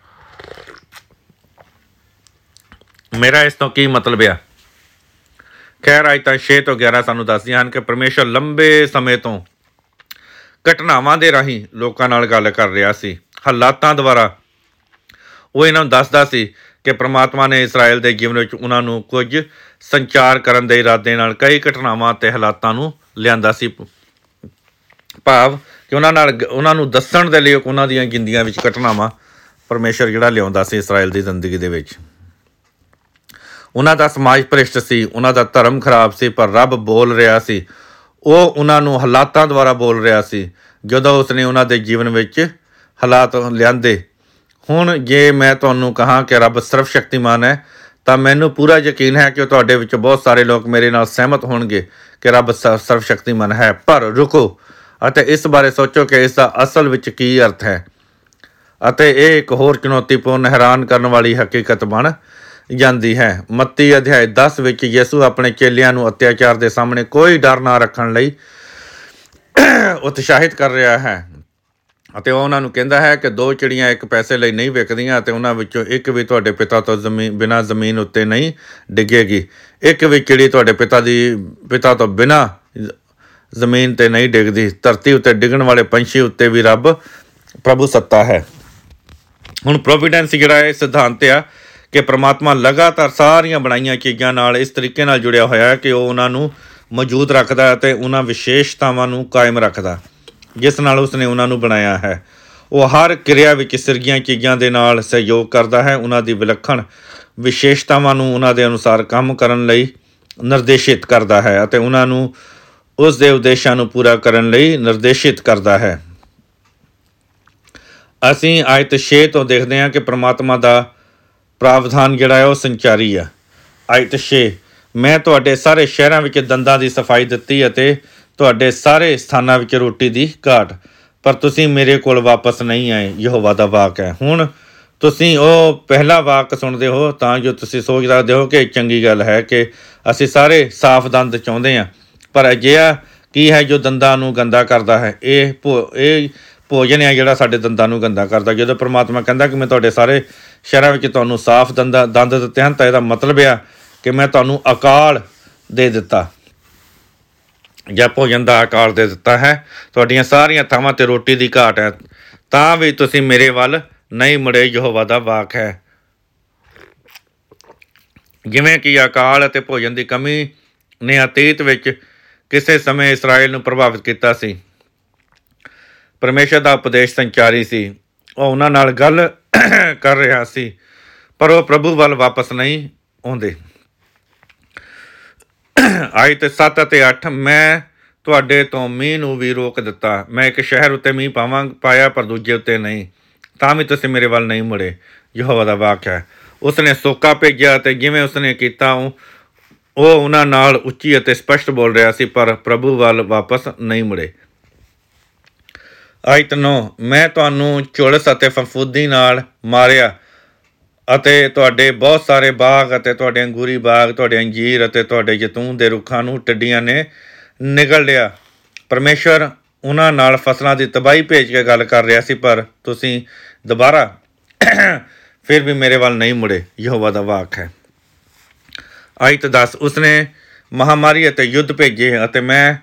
ਮੇਰਾ ਇਸ ਤੋਂ ਕੀ ਮਤਲਬ ਆ? ਖੈਰ, ਆਇਤਾਂ ਛੇ ਤੋਂ ਗਿਆਰਾਂ ਸਾਨੂੰ ਦੱਸਦੀਆਂ ਹਨ ਕਿ ਪਰਮੇਸ਼ਰ ਲੰਬੇ ਸਮੇਂ ਤੋਂ ਘਟਨਾਵਾਂ ਦੇ ਰਾਹੀਂ ਲੋਕਾਂ ਨਾਲ ਗੱਲ ਕਰ ਰਿਹਾ ਸੀ। ਹਾਲਾਤਾਂ ਦੁਆਰਾ ਉਹ ਇਹਨਾਂ ਨੂੰ ਦੱਸਦਾ ਸੀ ਕਿ ਪਰਮਾਤਮਾ ਨੇ ਇਸਰਾਏਲ ਦੇ ਜੀਵਨ ਵਿੱਚ ਉਹਨਾਂ ਨੂੰ ਕੁਝ ਸੰਚਾਰ ਕਰਨ ਦੇ ਇਰਾਦੇ ਨਾਲ ਕਈ ਘਟਨਾਵਾਂ ਅਤੇ ਹਾਲਾਤਾਂ ਨੂੰ ਲਿਆਂਦਾ ਸੀ। ਭਾਵ ਕਿ ਉਹਨਾਂ ਨਾਲ ਉਹਨਾਂ ਨੂੰ ਦੱਸਣ ਦੇ ਲਈ ਉਹਨਾਂ ਦੀਆਂ ਜ਼ਿੰਦਗੀਆਂ ਵਿੱਚ ਘਟਨਾਵਾਂ ਪਰਮੇਸ਼ਰ ਜਿਹੜਾ ਲਿਆਉਂਦਾ ਸੀ ਇਸਰਾਏਲ ਦੀ ਜ਼ਿੰਦਗੀ ਦੇ ਵਿੱਚ। ਉਹਨਾਂ ਦਾ ਸਮਾਜ ਭ੍ਰਿਸ਼ਟ ਸੀ, ਉਹਨਾਂ ਦਾ ਧਰਮ ਖਰਾਬ ਸੀ, ਪਰ ਰੱਬ ਬੋਲ ਰਿਹਾ ਸੀ। ਉਹ ਉਹਨਾਂ ਨੂੰ ਹਾਲਾਤਾਂ ਦੁਆਰਾ ਬੋਲ ਰਿਹਾ ਸੀ ਜਦੋਂ ਉਸਨੇ ਉਹਨਾਂ ਦੇ ਜੀਵਨ ਵਿੱਚ ਹਾਲਾਤ ਲਿਆਂਦੇ। ਹੁਣ ਜੇ ਮੈਂ ਤੁਹਾਨੂੰ ਕਹਾਂ ਕਿ ਰੱਬ ਸਰਵ ਸ਼ਕਤੀਮਾਨ ਹੈ ਤਾਂ ਮੈਨੂੰ ਪੂਰਾ ਯਕੀਨ ਹੈ ਕਿ ਤੁਹਾਡੇ ਵਿੱਚ ਬਹੁਤ ਸਾਰੇ ਲੋਕ ਮੇਰੇ ਨਾਲ ਸਹਿਮਤ ਹੋਣਗੇ ਕਿ ਰੱਬ ਸਰਵ ਸ਼ਕਤੀਮਾਨ ਹੈ। ਪਰ ਰੁਕੋ ਅਤੇ ਇਸ ਬਾਰੇ ਸੋਚੋ ਕਿ ਇਸ ਦਾ ਅਸਲ ਵਿੱਚ ਕੀ ਅਰਥ ਹੈ। ਅਤੇ ਇਹ ਇੱਕ ਹੋਰ ਚੁਣੌਤੀਪੂਰਨ, ਹੈਰਾਨ ਕਰਨ ਵਾਲੀ ਹਕੀਕਤ ਬਣ ਜਾਂਦੀ ਹੈ। ਮੱਤੀ ਅਧਿਆਇ ਦਸ ਵਿੱਚ ਯਿਸੂ ਆਪਣੇ ਚੇਲਿਆਂ ਨੂੰ ਅਤਿਆਚਾਰ ਦੇ ਸਾਹਮਣੇ ਕੋਈ ਡਰ ਨਾ ਰੱਖਣ ਲਈ ਉਤਸ਼ਾਹਿਤ ਕਰ ਰਿਹਾ ਹੈ, ਅਤੇ ਉਹ ਉਹਨਾਂ ਨੂੰ ਕਹਿੰਦਾ ਹੈ ਕਿ ਦੋ ਚਿੜੀਆਂ ਇੱਕ ਪੈਸੇ ਲਈ ਨਹੀਂ ਵਿਕਦੀਆਂ, ਅਤੇ ਉਹਨਾਂ ਵਿੱਚੋਂ ਇੱਕ ਵੀ ਤੁਹਾਡੇ ਪਿਤਾ ਤੋਂ ਜ਼ਮੀਨ ਬਿਨਾਂ ਜ਼ਮੀਨ ਉੱਤੇ ਨਹੀਂ ਡਿੱਗੇਗੀ। ਇੱਕ ਵੀ ਚਿੜੀ ਤੁਹਾਡੇ ਪਿਤਾ ਦੀ ਪਿਤਾ ਤੋਂ ਬਿਨਾਂ ਜ਼ਮੀਨ 'ਤੇ ਨਹੀਂ ਡਿੱਗਦੀ। ਧਰਤੀ ਉੱਤੇ ਡਿੱਗਣ ਵਾਲੇ ਪੰਛੀ ਉੱਤੇ ਵੀ ਰੱਬ ਪ੍ਰਭੂ ਸੱਤਾ ਹੈ। ਹੁਣ ਪ੍ਰੋਵੀਡੈਂਸ ਜਿਹੜਾ ਇਹ ਸਿਧਾਂਤ ਆ ਕਿ ਪਰਮਾਤਮਾ ਲਗਾਤਾਰ ਸਾਰੀਆਂ ਬਣਾਈਆਂ ਚੀਜ਼ਾਂ ਨਾਲ ਇਸ ਤਰੀਕੇ ਨਾਲ ਜੁੜਿਆ ਹੋਇਆ ਹੈ ਕਿ ਉਹ ਉਹਨਾਂ ਨੂੰ ਮੌਜੂਦ ਰੱਖਦਾ ਅਤੇ ਉਹਨਾਂ ਵਿਸ਼ੇਸ਼ਤਾਵਾਂ ਨੂੰ ਕਾਇਮ ਰੱਖਦਾ ਜਿਸ ਨਾਲ ਉਸਨੇ ਉਹਨਾਂ ਨੂੰ ਬਣਾਇਆ ਹੈ। ਉਹ ਹਰ ਕਿਰਿਆ ਵਿੱਚ ਸਿਰਗੀਆਂ ਚੀਜ਼ਾਂ ਦੇ ਨਾਲ ਸਹਿਯੋਗ ਕਰਦਾ ਹੈ, ਉਹਨਾਂ ਦੀ ਵਿਲੱਖਣ ਵਿਸ਼ੇਸ਼ਤਾਵਾਂ ਨੂੰ ਉਹਨਾਂ ਦੇ ਅਨੁਸਾਰ ਕੰਮ ਕਰਨ ਲਈ ਨਿਰਦੇਸ਼ਿਤ ਕਰਦਾ ਹੈ ਅਤੇ ਉਹਨਾਂ ਨੂੰ ਉਸ ਦੇ ਉਦੇਸ਼ਾਂ ਨੂੰ ਪੂਰਾ ਕਰਨ ਲਈ ਨਿਰਦੇਸ਼ਿਤ ਕਰਦਾ ਹੈ। ਅਸੀਂ ਆਇਤ ਛੇ ਤੋਂ ਦੇਖਦੇ ਹਾਂ ਕਿ ਪਰਮਾਤਮਾ ਦਾ ਪ੍ਰਾਵਧਾਨ ਜਿਹੜਾ ਹੈ ਉਹ ਸੰਚਾਰੀ ਆ। ਆਇਤ ਛੇ, ਮੈਂ ਤੁਹਾਡੇ ਸਾਰੇ ਸ਼ਹਿਰਾਂ ਵਿੱਚ ਦੰਦਾਂ ਦੀ ਸਫਾਈ ਦਿੱਤੀ ਅਤੇ ਤੁਹਾਡੇ ਸਾਰੇ ਸਥਾਨਾਂ ਵਿੱਚ ਰੋਟੀ ਦੀ ਘਾਟ, ਪਰ ਤੁਸੀਂ ਮੇਰੇ ਕੋਲ ਵਾਪਸ ਨਹੀਂ ਆਏ, ਯਹੋਵਾ ਦਾ ਵਾਕ ਹੈ। ਹੁਣ ਤੁਸੀਂ ਉਹ ਪਹਿਲਾ ਵਾਕ ਸੁਣਦੇ ਹੋ ਤਾਂ ਜੋ ਤੁਸੀਂ ਸੋਚ ਸਕਦੇ ਹੋ ਕਿ ਚੰਗੀ ਗੱਲ ਹੈ ਕਿ ਅਸੀਂ ਸਾਰੇ ਸਾਫ਼ ਦੰਦ ਚਾਹੁੰਦੇ ਹਾਂ, ਪਰ ਅਜਿਹਾ ਕੀ ਹੈ ਜੋ ਦੰਦਾਂ ਨੂੰ ਗੰਦਾ ਕਰਦਾ ਹੈ? ਇਹ ਭੋ ਇਹ ਭੋਜਨ ਹੈ ਜਿਹੜਾ ਸਾਡੇ ਦੰਦਾਂ ਨੂੰ ਗੰਦਾ ਕਰਦਾ। ਜਦੋਂ ਪਰਮਾਤਮਾ ਕਹਿੰਦਾ ਕਿ ਮੈਂ ਤੁਹਾਡੇ ਸਾਰੇ ਸ਼ਹਿਰਾਂ ਵਿੱਚ ਤੁਹਾਨੂੰ ਸਾਫ਼ ਦੰਦਾਂ ਦੰਦ ਦਿੱਤੇ ਹਨ, ਤਾਂ ਇਹਦਾ ਮਤਲਬ ਆ ਕਿ ਮੈਂ ਤੁਹਾਨੂੰ ਅਕਾਲ ਦੇ ਦਿੱਤਾ ਜਾਂ ਭੋਜਨ ਦਾ ਅਕਾਲ ਦੇ ਦਿੱਤਾ ਹੈ। ਤੁਹਾਡੀਆਂ ਸਾਰੀਆਂ ਥਾਵਾਂ 'ਤੇ ਰੋਟੀ ਦੀ ਘਾਟ ਹੈ, ਤਾਂ ਵੀ ਤੁਸੀਂ ਮੇਰੇ ਵੱਲ ਨਹੀਂ ਮੁੜੇ, ਯਹੋਵਾ ਦਾ ਵਾਕ ਹੈ। ਜਿਵੇਂ ਕਿ ਅਕਾਲ ਅਤੇ ਭੋਜਨ ਦੀ ਕਮੀ ਨੇ ਅਤੀਤ ਵਿੱਚ ਕਿਸੇ ਸਮੇਂ ਇਸਰਾਏਲ ਨੂੰ ਪ੍ਰਭਾਵਿਤ ਕੀਤਾ ਸੀ। ਪਰਮੇਸ਼ਰ ਦਾ ਉਪਦੇਸ਼ ਸੰਚਾਰੀ ਸੀ, ਉਹ ਉਹਨਾਂ ਨਾਲ ਗੱਲ ਕਰ ਰਿਹਾ ਸੀ, ਪਰ ਉਹ ਪ੍ਰਭੂ ਵੱਲ ਵਾਪਸ ਨਹੀਂ ਆਉਂਦੇ। ਆਇਤ ਸੱਤ ਅਤੇ ਅੱਠ, ਮੈਂ ਤੁਹਾਡੇ ਤੋਂ ਮੀਂਹ ਨੂੰ ਵੀ ਰੋਕ ਦਿੱਤਾ। ਮੈਂ ਇੱਕ ਸ਼ਹਿਰ ਉੱਤੇ ਮੀਂਹ ਪਾਵਾਂ ਪਾਇਆ ਪਰ ਦੂਜੇ ਉੱਤੇ ਨਹੀਂ, ਤਾਂ ਵੀ ਤੁਸੀਂ ਮੇਰੇ ਵੱਲ ਨਹੀਂ ਮੁੜੇ, ਯਹੋਵਾ ਦਾ ਵਾਕ ਹੈ। ਉਸਨੇ ਸੋਕਾ ਭੇਜਿਆ ਅਤੇ ਜਿਵੇਂ ਉਸਨੇ ਕੀਤਾ ਉਹ ਉਹ ਉਹਨਾਂ ਨਾਲ ਉੱਚੀ ਅਤੇ ਸਪਸ਼ਟ ਬੋਲ ਰਿਹਾ ਸੀ, ਪਰ ਪ੍ਰਭੂ ਵੱਲ ਵਾਪਸ ਨਹੀਂ ਮੁੜੇ। ਆਇਤ ਨੌ, ਮੈਂ ਤੁਹਾਨੂੰ ਝੁਲਸ ਅਤੇ ਫਫੂੰਦੀ ਨਾਲ ਮਾਰਿਆ ਅਤੇ ਤੁਹਾਡੇ ਬਹੁਤ ਸਾਰੇ ਬਾਗ ਅਤੇ ਤੁਹਾਡੇ ਅੰਗੂਰੀ ਬਾਗ, ਤੁਹਾਡੇ ਅੰਜੀਰ ਅਤੇ ਤੁਹਾਡੇ ਜੈਤੂਨ ਦੇ ਰੁੱਖਾਂ ਨੂੰ ਟਿੱਡੀਆਂ ਨੇ ਨਿਗਲ ਲਿਆ। ਪਰਮੇਸ਼ਰ ਉਹਨਾਂ ਨਾਲ ਫਸਲਾਂ ਦੀ ਤਬਾਹੀ ਭੇਜ ਕੇ ਗੱਲ ਕਰ ਰਿਹਾ ਸੀ, ਪਰ ਤੁਸੀਂ ਦੁਬਾਰਾ ਫਿਰ ਵੀ ਮੇਰੇ ਵੱਲ ਨਹੀਂ ਮੁੜੇ, ਯਹੋਵਾ ਦਾ ਵਾਕ ਹੈ। ਆਇਤ ਦਸ, ਉਸਨੇ ਮਹਾਮਾਰੀ ਅਤੇ ਯੁੱਧ ਭੇਜੇ ਅਤੇ ਮੈਂ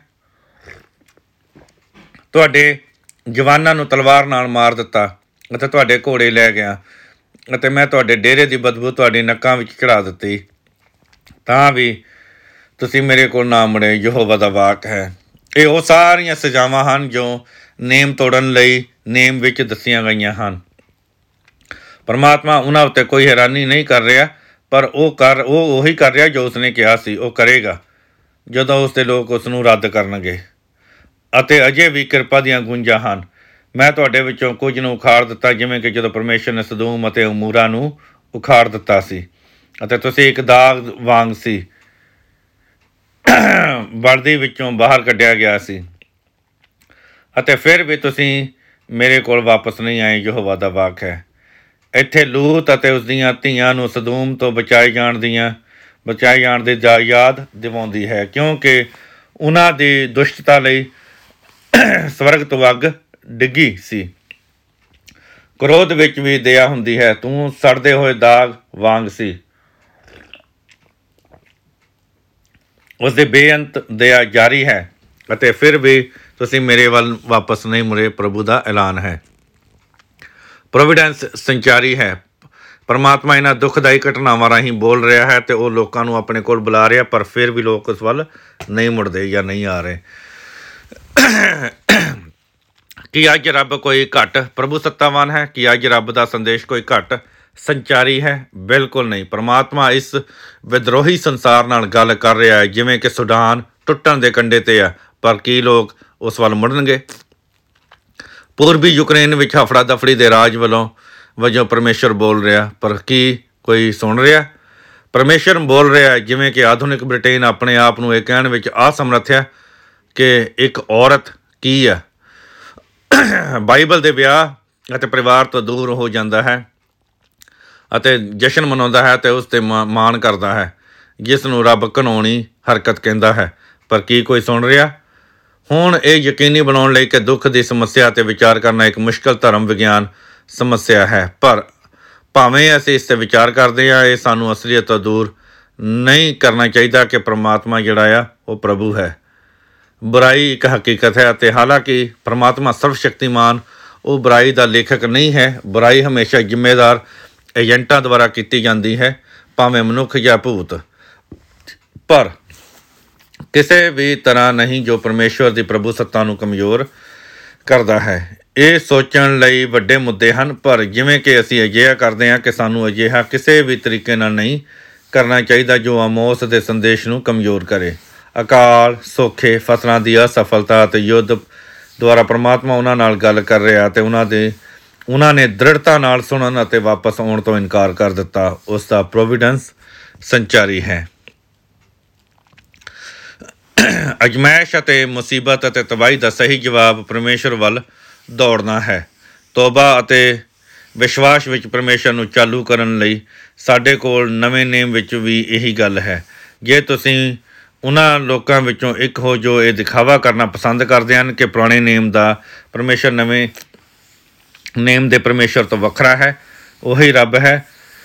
ਤੁਹਾਡੇ ਜਵਾਨਾਂ ਨੂੰ ਤਲਵਾਰ ਨਾਲ ਮਾਰ ਦਿੱਤਾ ਅਤੇ ਤੁਹਾਡੇ ਘੋੜੇ ਲੈ ਗਿਆ ਅਤੇ ਮੈਂ ਤੁਹਾਡੇ ਡੇਰੇ ਦੀ ਬਦਬੂ ਤੁਹਾਡੀ ਨੱਕਾਂ ਵਿੱਚ ਚੜ੍ਹਾ ਦਿੱਤੀ, ਤਾਂ ਵੀ ਤੁਸੀਂ ਮੇਰੇ ਕੋਲ ਨਾ ਮੁੜੇ, ਯਹੋਵਾ ਦਾ ਵਾਕ ਹੈ। ਇਹ ਉਹ ਸਾਰੀਆਂ ਸਜ਼ਾਵਾਂ ਹਨ ਜੋ ਨੇਮ ਤੋੜਨ ਲਈ ਨੇਮ ਵਿੱਚ ਦੱਸੀਆਂ ਗਈਆਂ ਹਨ। ਪਰਮਾਤਮਾ ਉਹਨਾਂ ਉੱਤੇ ਕੋਈ ਹੈਰਾਨੀ ਨਹੀਂ ਕਰ ਰਿਹਾ, ਪਰ ਉਹ ਕਰ ਉਹ ਉਹੀ ਕਰ ਰਿਹਾ ਜੋ ਉਸਨੇ ਕਿਹਾ ਸੀ ਉਹ ਕਰੇਗਾ ਜਦੋਂ ਉਸਦੇ ਲੋਕ ਉਸ ਨੂੰ ਰੱਦ ਕਰਨਗੇ। ਅਤੇ ਅਜੇ ਵੀ ਕਿਰਪਾ ਦੀਆਂ ਗੂੰਜਾਂ ਹਨ। ਮੈਂ ਤੁਹਾਡੇ ਵਿੱਚੋਂ ਕੁਝ ਨੂੰ ਉਖਾੜ ਦਿੱਤਾ, ਜਿਵੇਂ ਕਿ ਜਦੋਂ ਪਰਮੇਸ਼ਰ ਨੇ ਸਦੂਮ ਅਤੇ ਉਮੂਰਾ ਨੂੰ ਉਖਾੜ ਦਿੱਤਾ ਸੀ ਅਤੇ ਤੁਸੀਂ ਇੱਕ ਦਾਗ ਵਾਂਗ ਸੀ, ਬਲਦੀ ਵਿੱਚੋਂ ਬਾਹਰ ਕੱਢਿਆ ਗਿਆ ਸੀ ਅਤੇ ਫਿਰ ਵੀ ਤੁਸੀਂ ਮੇਰੇ ਕੋਲ ਵਾਪਸ ਨਹੀਂ ਆਏ, ਯਹੋਵਾ ਦਾ ਵਾਕ ਹੈ। ਇੱਥੇ ਲੂਤ ਅਤੇ ਉਸਦੀਆਂ ਧੀਆਂ ਨੂੰ ਸਦੂਮ ਤੋਂ ਬਚਾਏ ਜਾਣ ਦੀਆਂ ਬਚਾਏ ਜਾਣ ਦੀ ਯਾਦ ਦਿਵਾਉਂਦੀ ਹੈ, ਕਿਉਂਕਿ ਉਹਨਾਂ ਦੀ ਦੁਸ਼ਟਤਾ ਲਈ ਸਵਰਗ ਤੋਂ ਅੱਗ ਡਿੱਗੀ ਸੀ। ਕ੍ਰੋਧ ਵਿੱਚ ਵੀ ਦਇਆ ਹੁੰਦੀ ਹੈ, ਤੂੰ ਸੜਦੇ ਹੋਏ ਦਾਗ ਵਾਂਗ ਸੀ। ਉਸਦੀ ਬੇਅੰਤ ਦਇਆ ਜਾਰੀ ਹੈ ਅਤੇ ਫਿਰ ਵੀ ਤੁਸੀਂ ਮੇਰੇ ਵੱਲ ਵਾਪਸ ਨਹੀਂ ਮੁੜੇ, ਪ੍ਰਭੂ ਦਾ ਐਲਾਨ ਹੈ। ਪ੍ਰੋਵੀਡੈਂਸ ਸੰਚਾਰੀ ਹੈ। ਪਰਮਾਤਮਾ ਇਹਨਾਂ ਦੁਖਦਾਈ ਘਟਨਾਵਾਂ ਰਾਹੀਂ ਬੋਲ ਰਿਹਾ ਹੈ ਅਤੇ ਉਹ ਲੋਕਾਂ ਨੂੰ ਆਪਣੇ ਕੋਲ ਬੁਲਾ ਰਿਹਾ, ਪਰ ਫਿਰ ਵੀ ਲੋਕ ਉਸ ਵੱਲ ਨਹੀਂ ਮੁੜਦੇ ਜਾਂ ਨਹੀਂ ਆ ਰਹੇ। ਕੀ ਅੱਜ ਰੱਬ ਕੋਈ ਘੱਟ ਪ੍ਰਭੂ ਸੱਤਾਵਾਨ ਹੈ? ਕੀ ਅੱਜ ਰੱਬ ਦਾ ਸੰਦੇਸ਼ ਕੋਈ ਘੱਟ ਸੰਚਾਰੀ ਹੈ? ਬਿਲਕੁਲ ਨਹੀਂ। ਪਰਮਾਤਮਾ ਇਸ ਵਿਦਰੋਹੀ ਸੰਸਾਰ ਨਾਲ ਗੱਲ ਕਰ ਰਿਹਾ ਹੈ ਜਿਵੇਂ ਕਿ ਸੁਡਾਨ ਟੁੱਟਣ ਦੇ ਕੰਢੇ 'ਤੇ ਆ, ਪਰ ਕੀ ਲੋਕ ਉਸ ਵੱਲ ਮੁੜਨਗੇ? ਪੂਰਬੀ ਯੂਕਰੇਨ ਵਿੱਚ ਹਫੜਾ ਦਫੜੀ ਦੇ ਰਾਜ ਵੱਲੋਂ ਵਜੋਂ ਪਰਮੇਸ਼ਰ ਬੋਲ ਰਿਹਾ, ਪਰ ਕੀ ਕੋਈ ਸੁਣ ਰਿਹਾ? ਪਰਮੇਸ਼ਰ ਬੋਲ ਰਿਹਾ ਹੈ ਜਿਵੇਂ ਕਿ ਆਧੁਨਿਕ ਬ੍ਰਿਟੇਨ ਆਪਣੇ ਆਪ ਨੂੰ ਇਹ ਕਹਿਣ ਵਿੱਚ ਅਸਮਰੱਥ ਹੈ ਕਿ ਇੱਕ ਔਰਤ ਕੀ ਹੈ। ਬਾਈਬਲ ਦੇ ਵਿਆਹ ਅਤੇ ਪਰਿਵਾਰ ਤੋਂ ਦੂਰ ਹੋ ਜਾਂਦਾ ਹੈ ਅਤੇ ਜਸ਼ਨ ਮਨਾਉਂਦਾ ਹੈ ਅਤੇ ਉਸ 'ਤੇ ਮਾ ਮਾਣ ਕਰਦਾ ਹੈ, ਜਿਸ ਨੂੰ ਰੱਬ ਘਿਨਾਉਣੀ ਹਰਕਤ ਕਹਿੰਦਾ ਹੈ, ਪਰ ਕੀ ਕੋਈ ਸੁਣ ਰਿਹਾ? ਹੁਣ ਇਹ ਯਕੀਨੀ ਬਣਾਉਣ ਲਈ ਕਿ ਦੁੱਖ ਦੀ ਸਮੱਸਿਆ 'ਤੇ ਵਿਚਾਰ ਕਰਨਾ ਇੱਕ ਮੁਸ਼ਕਿਲ ਧਰਮ ਵਿਗਿਆਨ ਸਮੱਸਿਆ ਹੈ, ਪਰ ਭਾਵੇਂ ਅਸੀਂ ਇਸ 'ਤੇ ਵਿਚਾਰ ਕਰਦੇ ਹਾਂ, ਇਹ ਸਾਨੂੰ ਅਸਲੀਅਤ ਤੋਂ ਦੂਰ ਨਹੀਂ ਕਰਨਾ ਚਾਹੀਦਾ ਕਿ ਪਰਮਾਤਮਾ ਜਿਹੜਾ ਆ ਉਹ ਪ੍ਰਭੂ ਹੈ। ਬੁਰਾਈ ਇੱਕ ਹਕੀਕਤ ਹੈ ਅਤੇ ਹਾਲਾਂਕਿ ਪਰਮਾਤਮਾ ਸਰਵ ਸ਼ਕਤੀਮਾਨ ਉਹ ਬੁਰਾਈ ਦਾ ਲੇਖਕ ਨਹੀਂ ਹੈ। ਬੁਰਾਈ ਹਮੇਸ਼ਾ ਜ਼ਿੰਮੇਦਾਰ ਏਜੰਟਾਂ ਦੁਆਰਾ ਕੀਤੀ ਜਾਂਦੀ ਹੈ, ਭਾਵੇਂ ਮਨੁੱਖ ਜਾਂ ਭੂਤ, ਪਰ ਕਿਸੇ ਵੀ ਤਰ੍ਹਾਂ ਨਹੀਂ ਜੋ ਪਰਮੇਸ਼ਵਰ ਦੀ ਪ੍ਰਭੂ ਸੱਤਾ ਨੂੰ ਕਮਜ਼ੋਰ ਕਰਦਾ ਹੈ। ਇਹ ਸੋਚਣ ਲਈ ਵੱਡੇ ਮੁੱਦੇ ਹਨ, ਪਰ ਜਿਵੇਂ ਕਿ ਅਸੀਂ ਅਜਿਹਾ ਕਰਦੇ ਹਾਂ ਕਿ ਸਾਨੂੰ ਅਜਿਹਾ ਕਿਸੇ ਵੀ ਤਰੀਕੇ ਨਾਲ ਨਹੀਂ ਕਰਨਾ ਚਾਹੀਦਾ ਜੋ ਆਮੋਸ ਦੇ ਸੰਦੇਸ਼ ਨੂੰ ਕਮਜ਼ੋਰ ਕਰੇ। ਅਕਾਲ, ਸੌਖੇ, ਫਸਲਾਂ ਦੀ ਅਸਫਲਤਾ ਅਤੇ ਯੁੱਧ ਦੁਆਰਾ ਪਰਮਾਤਮਾ ਉਹਨਾਂ ਨਾਲ ਗੱਲ ਕਰ ਰਿਹਾ ਅਤੇ ਉਹਨਾਂ ਦੇ ਉਹਨਾਂ ਨੇ ਦ੍ਰਿੜਤਾ ਨਾਲ ਸੁਣਨ ਅਤੇ ਵਾਪਸ ਆਉਣ ਤੋਂ ਇਨਕਾਰ ਕਰ ਦਿੱਤਾ। ਉਸ ਦਾ ਪ੍ਰੋਵੀਡੈਂਸ ਸੰਚਾਰੀ ਹੈ। ਅਜਮਾਇਸ਼ ਅਤੇ ਮੁਸੀਬਤ ਅਤੇ ਤਬਾਹੀ ਦਾ ਸਹੀ ਜਵਾਬ ਪਰਮੇਸ਼ਰ ਵੱਲ ਦੌੜਨਾ ਹੈ। ਤੋਬਾ ਅਤੇ ਵਿਸ਼ਵਾਸ ਵਿੱਚ ਪਰਮੇਸ਼ਰ ਨੂੰ ਚਾਲੂ ਕਰਨ ਲਈ ਸਾਡੇ ਕੋਲ ਨਵੇਂ ਨੇਮ ਵਿੱਚ ਵੀ ਇਹੀ ਗੱਲ ਹੈ। ਜੇ ਤੁਸੀਂ ਉਹਨਾਂ ਲੋਕਾਂ ਵਿੱਚੋਂ ਇੱਕ ਹੋ ਜੋ ਇਹ ਦਿਖਾਵਾ ਕਰਨਾ ਪਸੰਦ ਕਰਦੇ ਹਨ ਕਿ ਪੁਰਾਣੇ ਨੇਮ ਦਾ ਪਰਮੇਸ਼ਰ ਨਵੇਂ ਨੇਮ ਦੇ ਪਰਮੇਸ਼ਰ ਤੋਂ ਵੱਖਰਾ ਹੈ, ਉਹੀ ਰੱਬ ਹੈ।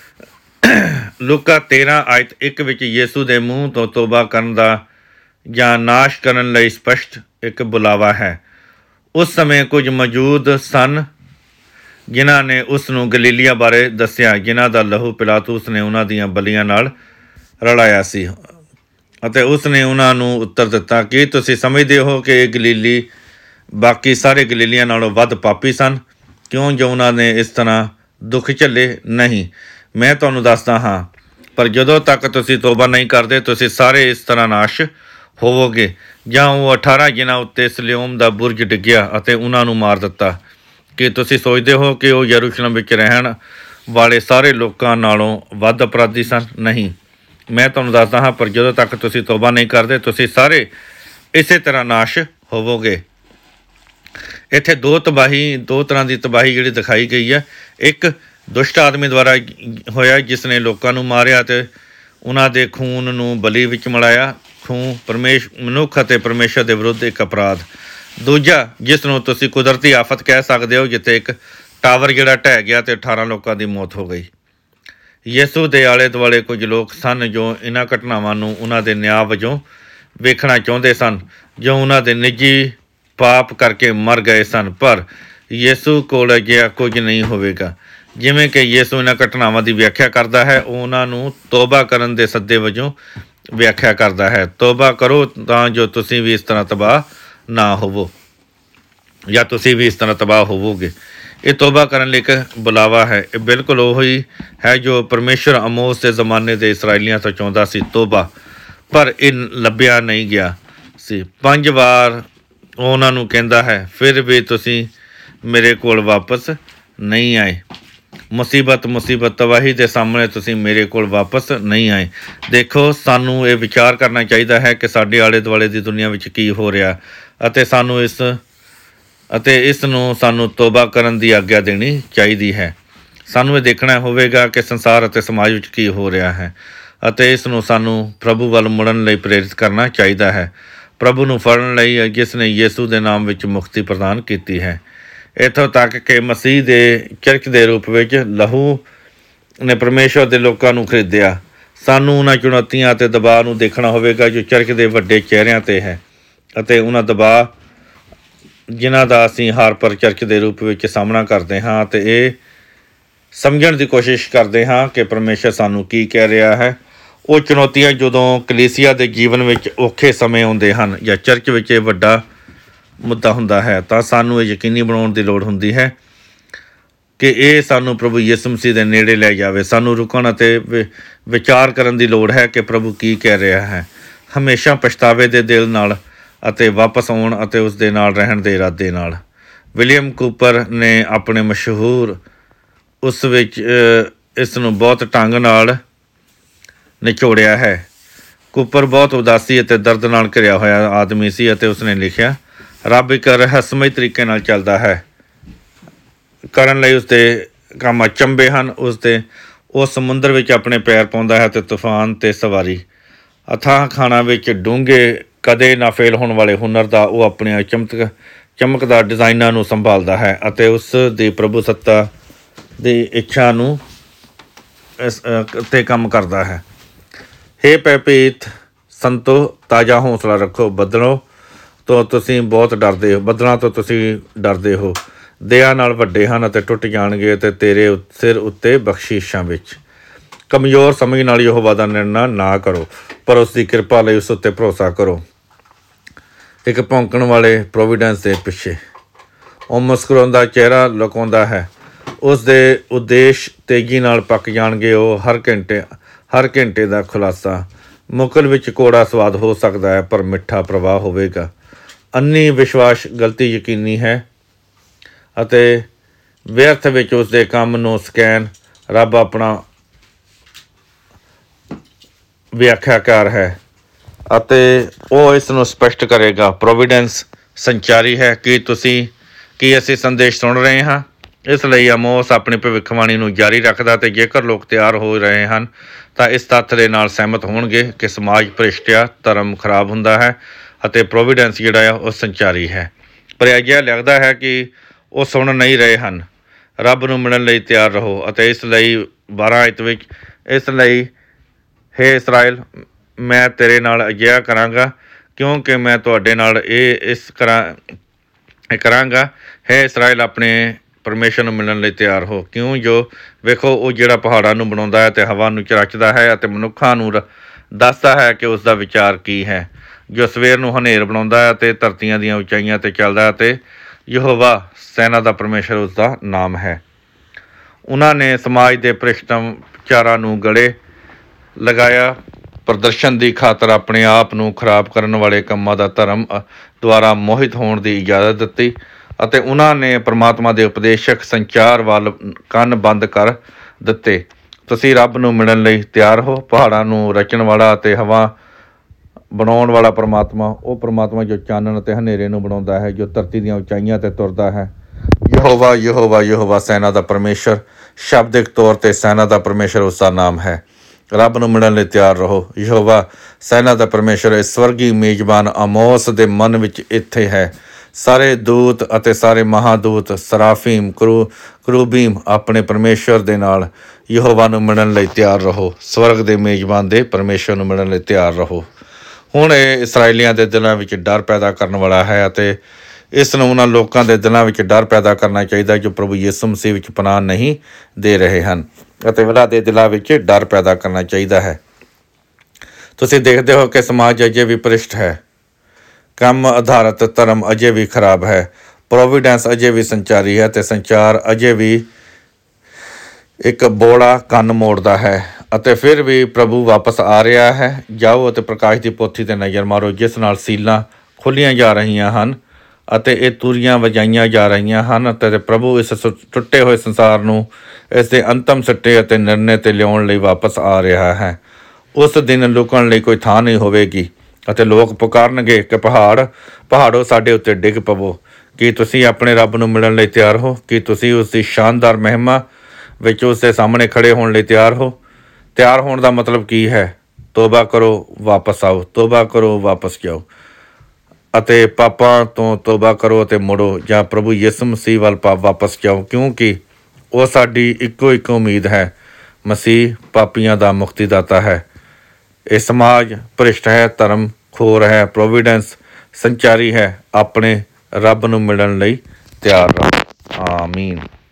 ਲੂਕਾ ਤੇਰਾਂ ਆਇਤ ਇੱਕ ਵਿੱਚ ਯੀਸ਼ੂ ਦੇ ਮੂੰਹ ਤੋਂ ਤੋਬਾ ਕਰਨ ਦਾ ਜਾਂ ਨਾਸ਼ ਕਰਨ ਲਈ ਸਪਸ਼ਟ ਇੱਕ ਬੁਲਾਵਾ ਹੈ। ਉਸ ਸਮੇਂ ਕੁਝ ਮੌਜੂਦ ਸਨ ਜਿਨ੍ਹਾਂ ਨੇ ਉਸ ਨੂੰ ਗਲੀਲੀਆ ਬਾਰੇ ਦੱਸਿਆ, ਜਿਨ੍ਹਾਂ ਦਾ ਲਹੂ ਪਿਲਾਤੂਸ ਨੇ ਉਹਨਾਂ ਦੀਆਂ ਬਲੀਆਂ ਨਾਲ ਰਲਾਇਆ ਸੀ, ਅਤੇ ਉਸ ਨੇ ਉਹਨਾਂ ਨੂੰ ਉੱਤਰ ਦਿੱਤਾ ਕਿ ਤੁਸੀਂ ਸਮਝਦੇ ਹੋ ਕਿ ਇਹ ਗਲੀਲੀ ਬਾਕੀ ਸਾਰੇ ਗਲੀਲੀਆਂ ਨਾਲੋਂ ਵੱਧ ਪਾਪੀ ਸਨ, ਕਿਉਂ ਜੋ ਉਹਨਾਂ ਨੇ ਇਸ ਤਰ੍ਹਾਂ ਦੁੱਖ ਝੱਲੇ? ਨਹੀਂ, ਮੈਂ ਤੁਹਾਨੂੰ ਦੱਸਦਾ ਹਾਂ, ਪਰ ਜਦੋਂ ਤੱਕ ਤੁਸੀਂ ਤੋਬਾ ਨਹੀਂ ਕਰਦੇ ਤੁਸੀਂ ਸਾਰੇ ਇਸ ਤਰ੍ਹਾਂ ਨਾਸ਼ ਹੋਵੋਗੇ। ਜਾਂ ਉਹ ਅਠਾਰਾਂ ਜਿਨ੍ਹਾਂ ਉੱਤੇ ਸਲਿਊਮ ਦਾ ਬੁਰਜ ਡਿੱਗਿਆ ਅਤੇ ਉਹਨਾਂ ਨੂੰ ਮਾਰ ਦਿੱਤਾ, ਕਿ ਤੁਸੀਂ ਸੋਚਦੇ ਹੋ ਕਿ ਉਹ ਯਰੂਸ਼ਲਮ ਵਿੱਚ ਰਹਿਣ ਵਾਲੇ ਸਾਰੇ ਲੋਕਾਂ ਨਾਲੋਂ ਵੱਧ ਅਪਰਾਧੀ ਸਨ? ਨਹੀਂ, ਮੈਂ ਤੁਹਾਨੂੰ ਦੱਸਦਾ ਹਾਂ, ਪਰ ਜਦੋਂ ਤੱਕ ਤੁਸੀਂ ਤੋਬਾ ਨਹੀਂ ਕਰਦੇ ਤੁਸੀਂ ਸਾਰੇ ਇਸੇ ਤਰ੍ਹਾਂ ਨਾਸ਼ ਹੋਵੋਗੇ। ਇੱਥੇ ਦੋ ਤਬਾਹੀ ਦੋ ਤਰ੍ਹਾਂ ਦੀ ਤਬਾਹੀ ਜਿਹੜੀ ਦਿਖਾਈ ਗਈ ਹੈ। ਇੱਕ ਦੁਸ਼ਟ ਆਦਮੀ ਦੁਆਰਾ ਹੋਇਆ ਜਿਸ ਨੇ ਲੋਕਾਂ ਨੂੰ ਮਾਰਿਆ ਅਤੇ ਉਹਨਾਂ ਦੇ ਖੂਨ ਨੂੰ ਬਲੀ ਵਿੱਚ ਮਿਲਾਇਆ। ਖੂਨ ਪਰਮੇਸ਼ ਮਨੁੱਖ ਅਤੇ ਪਰਮੇਸ਼ਰ ਦੇ ਵਿਰੁੱਧ ਇੱਕ ਅਪਰਾਧ। ਦੂਜਾ, ਜਿਸ ਨੂੰ ਤੁਸੀਂ ਕੁਦਰਤੀ ਆਫਤ ਕਹਿ ਸਕਦੇ ਹੋ, ਜਿੱਥੇ ਇੱਕ ਟਾਵਰ ਜਿਹੜਾ ਢਹਿ ਗਿਆ ਅਤੇ ਅਠਾਰਾਂ ਲੋਕਾਂ ਦੀ ਮੌਤ ਹੋ ਗਈ। ਯਿਸੂ ਦੇ ਆਲੇ ਦੁਆਲੇ ਕੁਝ ਲੋਕ ਸਨ ਜੋ ਇਹਨਾਂ ਘਟਨਾਵਾਂ ਨੂੰ ਉਹਨਾਂ ਦੇ ਨਿਆਂ ਵਜੋਂ ਵੇਖਣਾ ਚਾਹੁੰਦੇ ਸਨ, ਜੋ ਉਹਨਾਂ ਦੇ ਨਿੱਜੀ ਪਾਪ ਕਰਕੇ ਮਰ ਗਏ ਸਨ। ਪਰ ਯਿਸੂ ਕੋਲ ਅਜਿਹਾ ਕੁਝ ਨਹੀਂ ਹੋਵੇਗਾ। ਜਿਵੇਂ ਕਿ ਯਿਸੂ ਇਹਨਾਂ ਘਟਨਾਵਾਂ ਦੀ ਵਿਆਖਿਆ ਕਰਦਾ ਹੈ, ਉਹ ਉਹਨਾਂ ਨੂੰ ਤੋਬਾ ਕਰਨ ਦੇ ਸੱਦੇ ਵਜੋਂ ਵਿਆਖਿਆ ਕਰਦਾ ਹੈ। ਤੋਬਾ ਕਰੋ ਤਾਂ ਜੋ ਤੁਸੀਂ ਵੀ ਇਸ ਤਰ੍ਹਾਂ ਤਬਾਹ ਨਾ ਹੋਵੋ, ਜਾਂ ਤੁਸੀਂ ਵੀ ਇਸ ਤਰ੍ਹਾਂ ਤਬਾਹ ਹੋਵੋਗੇ। ਇਹ ਤੋਬਾ ਕਰਨ ਲਈ ਇੱਕ ਬੁਲਾਵਾ ਹੈ। ਇਹ ਬਿਲਕੁਲ ਉਹੀ ਹੈ ਜੋ ਪਰਮੇਸ਼ਰ ਆਮੋਸ ਦੇ ਜ਼ਮਾਨੇ ਦੇ ਇਸਰਾਏਲੀਆਂ ਤੋਂ ਚਾਹੁੰਦਾ ਸੀ, ਤੋਬਾ, ਪਰ ਇਹ ਲੱਭਿਆ ਨਹੀਂ ਗਿਆ ਸੀ। ਪੰਜ ਵਾਰ ਉਹ ਉਹਨਾਂ ਨੂੰ ਕਹਿੰਦਾ ਹੈ, ਫਿਰ ਵੀ ਤੁਸੀਂ ਮੇਰੇ ਕੋਲ ਵਾਪਸ ਨਹੀਂ ਆਏ। ਮੁਸੀਬਤ ਮੁਸੀਬਤ ਤਬਾਹੀ ਦੇ ਸਾਹਮਣੇ ਤੁਸੀਂ ਮੇਰੇ ਕੋਲ ਵਾਪਸ ਨਹੀਂ ਆਏ। ਦੇਖੋ, ਸਾਨੂੰ ਇਹ ਵਿਚਾਰ ਕਰਨਾ ਚਾਹੀਦਾ ਹੈ ਕਿ ਸਾਡੇ ਆਲੇ ਦੁਆਲੇ ਦੀ ਦੁਨੀਆ ਵਿੱਚ ਕੀ ਹੋ ਰਿਹਾ, ਅਤੇ ਸਾਨੂੰ ਇਸ ਅਤੇ ਇਸ ਨੂੰ ਸਾਨੂੰ ਤੋਬਾ ਕਰਨ ਦੀ ਆਗਿਆ ਦੇਣੀ ਚਾਹੀਦੀ ਹੈ। ਸਾਨੂੰ ਇਹ ਦੇਖਣਾ ਹੋਵੇਗਾ ਕਿ ਸੰਸਾਰ ਅਤੇ ਸਮਾਜ ਵਿੱਚ ਕੀ ਹੋ ਰਿਹਾ ਹੈ, ਅਤੇ ਇਸ ਨੂੰ ਸਾਨੂੰ ਪ੍ਰਭੂ ਵੱਲ ਮੁੜਨ ਲਈ ਪ੍ਰੇਰਿਤ ਕਰਨਾ ਚਾਹੀਦਾ ਹੈ, ਪ੍ਰਭੂ ਨੂੰ ਫੜਨ ਲਈ ਜਿਸ ਨੇ ਯਿਸੂ ਦੇ ਨਾਮ ਵਿੱਚ ਮੁਕਤੀ ਪ੍ਰਦਾਨ ਕੀਤੀ ਹੈ। ਇੱਥੋਂ ਤੱਕ ਕਿ ਮਸੀਹ ਦੇ ਚਰਚ ਦੇ ਰੂਪ ਵਿੱਚ ਲਹੂ ਨੇ ਪਰਮੇਸ਼ਰ ਦੇ ਲੋਕਾਂ ਨੂੰ ਖਰੀਦਿਆ। ਸਾਨੂੰ ਉਹਨਾਂ ਚੁਣੌਤੀਆਂ ਅਤੇ ਦਬਾਅ ਨੂੰ ਦੇਖਣਾ ਹੋਵੇਗਾ ਜੋ ਚਰਚ ਦੇ ਵੱਡੇ ਚਿਹਰਿਆਂ 'ਤੇ ਹੈ, ਅਤੇ ਉਹਨਾਂ ਦਬਾਅ ਜਿਨ੍ਹਾਂ ਦਾ ਅਸੀਂ ਹਾਰਪਰ ਚਰਚ ਦੇ ਰੂਪ ਵਿੱਚ ਸਾਹਮਣਾ ਕਰਦੇ ਹਾਂ, ਅਤੇ ਇਹ ਸਮਝਣ ਦੀ ਕੋਸ਼ਿਸ਼ ਕਰਦੇ ਹਾਂ ਕਿ ਪਰਮੇਸ਼ਰ ਸਾਨੂੰ ਕੀ ਕਹਿ ਰਿਹਾ ਹੈ। ਉਹ ਚੁਣੌਤੀਆਂ ਜਦੋਂ ਕਲੀਸਿਆ ਦੇ ਜੀਵਨ ਵਿੱਚ ਔਖੇ ਸਮੇਂ ਆਉਂਦੇ ਹਨ ਜਾਂ ਚਰਚ ਵਿੱਚ ਇਹ ਵੱਡਾ ਮੁੱਦਾ ਹੁੰਦਾ ਹੈ, ਤਾਂ ਸਾਨੂੰ ਇਹ ਯਕੀਨੀ ਬਣਾਉਣ ਦੀ ਲੋੜ ਹੁੰਦੀ ਹੈ ਕਿ ਇਹ ਸਾਨੂੰ ਪ੍ਰਭੂ ਯਿਸੂ ਮਸੀਹ ਦੇ ਨੇੜੇ ਲੈ ਜਾਵੇ। ਸਾਨੂੰ ਰੁਕਣ ਅਤੇ ਵਿਚਾਰ ਕਰਨ ਦੀ ਲੋੜ ਹੈ ਕਿ ਪ੍ਰਭੂ ਕੀ ਕਹਿ ਰਿਹਾ ਹੈ। ਹਮੇਸ਼ਾ ਪਛਤਾਵੇ ਦੇ ਦਿਲ ਨਾਲ ਅਤੇ ਵਾਪਸ ਆਉਣ ਅਤੇ ਉਸ ਦੇ ਨਾਲ ਰਹਿਣ ਦੇ ਇਰਾਦੇ ਨਾਲ। ਵਿਲੀਅਮ ਕੂਪਰ ਨੇ ਆਪਣੇ ਮਸ਼ਹੂਰ ਉਸ ਵਿੱਚ ਇਸ ਨੂੰ ਬਹੁਤ ਢੰਗ ਨਾਲ ਨਿਚੋੜਿਆ ਹੈ। ਕੂਪਰ ਬਹੁਤ ਉਦਾਸੀ ਅਤੇ ਦਰਦ ਨਾਲ ਘਿਰਿਆ ਹੋਇਆ ਆਦਮੀ ਸੀ, ਅਤੇ ਉਸਨੇ ਲਿਖਿਆ, ਰੱਬ ਇੱਕ ਰਹੱਸਮਈ ਤਰੀਕੇ ਨਾਲ ਚੱਲਦਾ ਹੈ। ਕਰਨ ਲਈ ਉਸਦੇ ਕੰਮ ਅਚੰਭੇ ਹਨ। ਉਸਦੇ ਉਹ ਸਮੁੰਦਰ ਵਿੱਚ ਆਪਣੇ ਪੈਰ ਪਾਉਂਦਾ ਹੈ ਅਤੇ ਤੂਫਾਨ 'ਤੇ ਸਵਾਰੀ। ਅਥਾਹ ਖਾਣਾ ਵਿੱਚ ਡੂੰਘੇ ਕਦੇ ਨਾ ਫੇਲ ਹੋਣ ਵਾਲੇ ਹੁਨਰ ਦਾ ਉਹ ਆਪਣੇ ਚਮਕ ਚਮਕਦਾਰ ਡਿਜ਼ਾਈਨਾਂ ਨੂੰ ਸੰਭਾਲਦਾ ਹੈ, ਅਤੇ ਉਸ ਦੀ ਪ੍ਰਭੂ ਸੱਤਾ ਦੀ ਇੱਛਾ ਨੂੰ ਇਸ 'ਤੇ ਕੰਮ ਕਰਦਾ ਹੈ। ਹੇ ਭੈਭੀਤ ਸੰਤੋ, ਤਾਜ਼ਾ ਹੌਸਲਾ ਰੱਖੋ। ਬੱਦਲੋਂ ਤੋਂ ਤੁਸੀਂ ਬਹੁਤ ਡਰਦੇ ਹੋ ਬੱਦਲਾਂ ਤੋਂ ਤੁਸੀਂ ਡਰਦੇ ਹੋ। ਦਇਆ ਨਾਲ ਵੱਡੇ ਹਨ ਅਤੇ ਟੁੱਟ ਜਾਣਗੇ, ਅਤੇ ਤੇਰੇ ਸਿਰ ਉੱਤੇ ਬਖਸ਼ਿਸ਼ਾਂ ਵਿੱਚ। ਕਮਜ਼ੋਰ ਸਮਝ ਨਾਲ ਯਹੋਵਾ ਦਾ ਨਿਰਣਾ ਨਾ ਕਰੋ, ਪਰ ਉਸ ਦੀ ਕਿਰਪਾ ਲਈ ਉਸ ਉੱਤੇ ਭਰੋਸਾ ਕਰੋ। ਇੱਕ ਭੌਂਕਣ ਵਾਲੇ ਪ੍ਰੋਵੀਡੈਂਸ ਦੇ ਪਿੱਛੇ ਉਹ ਮੁਸਕਰਾਉਂਦਾ ਚਿਹਰਾ ਲੁਕਾਉਂਦਾ ਹੈ। ਉਸ ਦੇ ਉਦੇਸ਼ ਤੇਜ਼ੀ ਨਾਲ ਪੱਕ ਜਾਣਗੇ। ਉਹ ਹਰ ਘੰਟੇ ਹਰ ਘੰਟੇ ਦਾ ਖੁਲਾਸਾ। ਮੁਕਲ ਵਿੱਚ ਕੌੜਾ ਸਵਾਦ ਹੋ ਸਕਦਾ ਹੈ, ਪਰ ਮਿੱਠਾ ਪ੍ਰਵਾਹ ਹੋਵੇਗਾ। ਅੰਨੀ ਵਿਸ਼ਵਾਸ ਗਲਤੀ ਯਕੀਨੀ ਹੈ, ਅਤੇ ਵਿਅਰਥ ਵਿੱਚ ਉਸ ਦੇ ਕੰਮ ਨੂੰ ਸਕੈਨ। ਰੱਬ ਆਪਣਾ ਵਿਆਖਿਆਕਾਰ ਹੈ, ਅਤੇ ਉਹ ਇਸ ਨੂੰ ਸਪਸ਼ਟ ਕਰੇਗਾ। ਪ੍ਰੋਵੀਡੈਂਸ ਸੰਚਾਰੀ ਹੈ। ਕੀ ਤੁਸੀਂ ਕੀ ਅਸੀਂ ਸੰਦੇਸ਼ ਸੁਣ ਰਹੇ ਹਾਂ? ਇਸ ਲਈ ਆਮੋਸ ਆਪਣੀ ਭਵਿੱਖਬਾਣੀ ਨੂੰ ਜਾਰੀ ਰੱਖਦਾ ਅਤੇ ਜੇਕਰ ਲੋਕ ਤਿਆਰ ਹੋ ਰਹੇ ਹਨ ਤਾਂ ਇਸ ਤੱਥ ਦੇ ਨਾਲ ਸਹਿਮਤ ਹੋਣਗੇ ਕਿ ਸਮਾਜ ਭ੍ਰਿਸ਼ਟ ਆ, ਧਰਮ ਖਰਾਬ ਹੁੰਦਾ ਹੈ ਅਤੇ ਪ੍ਰੋਵੀਡੈਂਸ ਜਿਹੜਾ ਆ ਉਹ ਸੰਚਾਰੀ ਹੈ। ਪਰ ਅਜਿਹਾ ਲੱਗਦਾ ਹੈ ਕਿ ਉਹ ਸੁਣ ਨਹੀਂ ਰਹੇ ਹਨ। ਰੱਬ ਨੂੰ ਮਿਲਣ ਲਈ ਤਿਆਰ ਰਹੋ ਅਤੇ ਇਸ ਲਈ ਬਾਰਾਂ ਆਇਤ ਵਿੱਚ ਇਸ ਲਈ ਹੇ ਇਸਰਾਏਲ, ਮੈਂ ਤੇਰੇ ਨਾਲ ਅਜਿਹਾ ਕਰਾਂਗਾ ਕਿਉਂਕਿ ਮੈਂ ਤੁਹਾਡੇ ਨਾਲ ਇਹ ਇਸ ਕਰਾਂ ਕਰਾਂਗਾ ਹੈ ਇਸਰਾਏਲ, ਆਪਣੇ ਪਰਮੇਸ਼ਰ ਨੂੰ ਮਿਲਣ ਲਈ ਤਿਆਰ ਹੋ। ਕਿਉਂ ਜੋ ਵੇਖੋ, ਉਹ ਜਿਹੜਾ ਪਹਾੜਾਂ ਨੂੰ ਬਣਾਉਂਦਾ ਹੈ ਅਤੇ ਹਵਾ ਨੂੰ ਰਚਦਾ ਹੈ ਅਤੇ ਮਨੁੱਖਾਂ ਨੂੰ ਦੱਸਦਾ ਹੈ ਕਿ ਉਸ ਦਾ ਵਿਚਾਰ ਕੀ ਹੈ, ਜੋ ਸਵੇਰ ਨੂੰ ਹਨੇਰ ਬਣਾਉਂਦਾ ਹੈ ਅਤੇ ਧਰਤੀਆਂ ਦੀਆਂ ਉਚਾਈਆਂ 'ਤੇ ਚੱਲਦਾ ਹੈ ਅਤੇ ਯਹੋਵਾ ਸੈਨਾ ਦਾ ਪਰਮੇਸ਼ਰ ਉਸ ਦਾ ਨਾਮ ਹੈ। ਉਹਨਾਂ ਨੇ ਸਮਾਜ ਦੇ ਭ੍ਰਿਸ਼ਟਾਚਾਰਾਂ ਨੂੰ ਗਲੇ ਲਗਾਇਆ, ਪ੍ਰਦਰਸ਼ਨ ਦੀ ਖਾਤਰ ਆਪਣੇ ਆਪ ਨੂੰ ਖਰਾਬ ਕਰਨ ਵਾਲੇ ਕੰਮਾਂ ਦਾ ਧਰਮ ਦੁਆਰਾ ਮੋਹਿਤ ਹੋਣ ਦੀ ਇਜਾਜ਼ਤ ਦਿੱਤੀ ਅਤੇ ਉਹਨਾਂ ਨੇ ਪਰਮਾਤਮਾ ਦੇ ਉਪਦੇਸ਼ਕ ਸੰਚਾਰ ਵੱਲ ਕੰਨ ਬੰਦ ਕਰ ਦਿੱਤੇ। ਤੁਸੀਂ ਰੱਬ ਨੂੰ ਮਿਲਣ ਲਈ ਤਿਆਰ ਹੋ। ਪਹਾੜਾਂ ਨੂੰ ਰਚਣ ਵਾਲਾ ਅਤੇ ਹਵਾ ਬਣਾਉਣ ਵਾਲਾ ਪਰਮਾਤਮਾ, ਉਹ ਪਰਮਾਤਮਾ ਜੋ ਚਾਨਣ ਅਤੇ ਹਨੇਰੇ ਨੂੰ ਬਣਾਉਂਦਾ ਹੈ, ਜੋ ਧਰਤੀ ਦੀਆਂ ਉਚਾਈਆਂ 'ਤੇ ਤੁਰਦਾ ਹੈ। ਯਹੋਵਾ ਯਹੋਵਾ ਯਹੋਵਾ ਸੈਨਾ ਦਾ ਪਰਮੇਸ਼ਰ, ਸ਼ਾਬਦਿਕ ਤੌਰ 'ਤੇ ਸੈਨਾ ਦਾ ਪਰਮੇਸ਼ਰ ਉਸ ਦਾ ਨਾਮ ਹੈ। ਰੱਬ ਨੂੰ ਮਿਲਣ ਲਈ ਤਿਆਰ ਰਹੋ। ਯਹੋਵਾ ਸੈਨਾ ਦਾ ਪਰਮੇਸ਼ਰ ਇਸ ਸਵਰਗੀ ਮੇਜ਼ਬਾਨ ਆਮੋਸ ਦੇ ਮਨ ਵਿੱਚ ਇੱਥੇ ਹੈ। ਸਾਰੇ ਦੂਤ ਅਤੇ ਸਾਰੇ ਮਹਾਦੂਤ, ਸਰਾਫੀਮ, ਕਰੂ ਕਰੂਬੀਮ ਆਪਣੇ ਪਰਮੇਸ਼ਰ ਦੇ ਨਾਲ ਯਹੋਵਾ ਨੂੰ ਮਿਲਣ ਲਈ ਤਿਆਰ ਰਹੋ। ਸਵਰਗ ਦੇ ਮੇਜ਼ਬਾਨ ਦੇ ਪਰਮੇਸ਼ਰ ਨੂੰ ਮਿਲਣ ਲਈ ਤਿਆਰ ਰਹੋ। ਹੁਣ ਇਹ ਇਸਰਾਏਲੀਆਂ ਦੇ ਦਿਲਾਂ ਵਿੱਚ ਡਰ ਪੈਦਾ ਕਰਨ ਵਾਲਾ ਹੈ ਅਤੇ ਇਸ ਨੂੰ ਉਹਨਾਂ ਲੋਕਾਂ ਦੇ ਦਿਲਾਂ ਵਿੱਚ ਡਰ ਪੈਦਾ ਕਰਨਾ ਚਾਹੀਦਾ ਜੋ ਪ੍ਰਭੂ ਯਿਸੂ ਮਸੀਹ ਵਿੱਚ ਪਨਾਹ ਨਹੀਂ ਦੇ ਰਹੇ ਹਨ ਅਤੇ ਉਹਨਾਂ ਦੇ ਦਿਲਾਂ ਵਿੱਚ ਡਰ ਪੈਦਾ ਕਰਨਾ ਚਾਹੀਦਾ ਹੈ। ਤੁਸੀਂ ਦੇਖਦੇ ਹੋ ਕਿ ਸਮਾਜ ਅਜੇ ਵੀ ਭ੍ਰਿਸ਼ਟ ਹੈ, ਕੰਮ ਆਧਾਰਿਤ ਧਰਮ ਅਜੇ ਵੀ ਖਰਾਬ ਹੈ, ਪ੍ਰੋਵੀਡੈਂਸ ਅਜੇ ਵੀ ਸੰਚਾਰੀ ਹੈ ਅਤੇ ਸੰਚਾਰ ਅਜੇ ਵੀ ਇੱਕ ਬੋਲਾ ਕੰਨ ਮੋੜਦਾ ਹੈ ਅਤੇ ਫਿਰ ਵੀ ਪ੍ਰਭੂ ਵਾਪਸ ਆ ਰਿਹਾ ਹੈ। ਜਾਓ ਅਤੇ ਪ੍ਰਕਾਸ਼ ਦੀ ਪੋਥੀ 'ਤੇ ਨਜ਼ਰ ਮਾਰੋ, ਜਿਸ ਨਾਲ ਸੀਲਾਂ ਖੋਲ੍ਹੀਆਂ ਜਾ ਰਹੀਆਂ ਹਨ ਅਤੇ ਇਹ ਤੂਰੀਆਂ ਵਜਾਈਆਂ ਜਾ ਰਹੀਆਂ ਹਨ ਅਤੇ ਪ੍ਰਭੂ ਇਸ ਟੁੱਟੇ ਹੋਏ ਸੰਸਾਰ ਨੂੰ ਇਸ ਦੇ ਅੰਤਮ ਸਿੱਟੇ ਅਤੇ ਨਿਰਣੇ 'ਤੇ ਲਿਆਉਣ ਲਈ ਵਾਪਸ ਆ ਰਿਹਾ ਹੈ। ਉਸ ਦਿਨ ਲੁਕਣ ਲਈ ਕੋਈ ਥਾਂ ਨਹੀਂ ਹੋਵੇਗੀ ਅਤੇ ਲੋਕ ਪੁਕਾਰਨਗੇ ਕਿ ਪਹਾੜ ਪਹਾੜੋ ਸਾਡੇ ਉੱਤੇ ਡਿੱਗ ਪਵੋ। ਕੀ ਤੁਸੀਂ ਆਪਣੇ ਰੱਬ ਨੂੰ ਮਿਲਣ ਲਈ ਤਿਆਰ ਹੋ? ਕੀ ਤੁਸੀਂ ਉਸ ਦੀ ਸ਼ਾਨਦਾਰ ਮਹਿਮਾ ਵਿੱਚ ਉਸ ਦੇ ਸਾਹਮਣੇ ਖੜ੍ਹੇ ਹੋਣ ਲਈ ਤਿਆਰ ਹੋ? ਤਿਆਰ ਹੋਣ ਦਾ ਮਤਲਬ ਕੀ ਹੈ? ਤੋਬਾ ਕਰੋ, ਵਾਪਸ ਆਓ। ਤੋਬਾ ਕਰੋ, ਵਾਪਸ ਜਾਓ ਅਤੇ ਪਾਪਾਂ ਤੋਂ ਤੋਬਾ ਕਰੋ ਅਤੇ ਮੁੜੋ, ਜਾਂ ਪ੍ਰਭੂ ਯਿਸੂ ਮਸੀਹ ਵੱਲ ਪਾ ਵਾਪਸ ਜਾਓ, ਕਿਉਂਕਿ ਉਹ ਸਾਡੀ ਇੱਕੋ ਇੱਕ ਉਮੀਦ ਹੈ। ਮਸੀਹ ਪਾਪੀਆਂ ਦਾ ਮੁਕਤੀਦਾਤਾ ਹੈ। ਇਹ ਸਮਾਜ ਭ੍ਰਿਸ਼ਟ ਹੈ, ਧਰਮ ਖੋਰ ਹੈ, ਪ੍ਰੋਵੀਡੈਂਸ ਸੰਚਾਰੀ ਹੈ। ਆਪਣੇ ਰੱਬ ਨੂੰ ਮਿਲਣ ਲਈ ਤਿਆਰ ਰਹੋ। ਆਮੀਨ।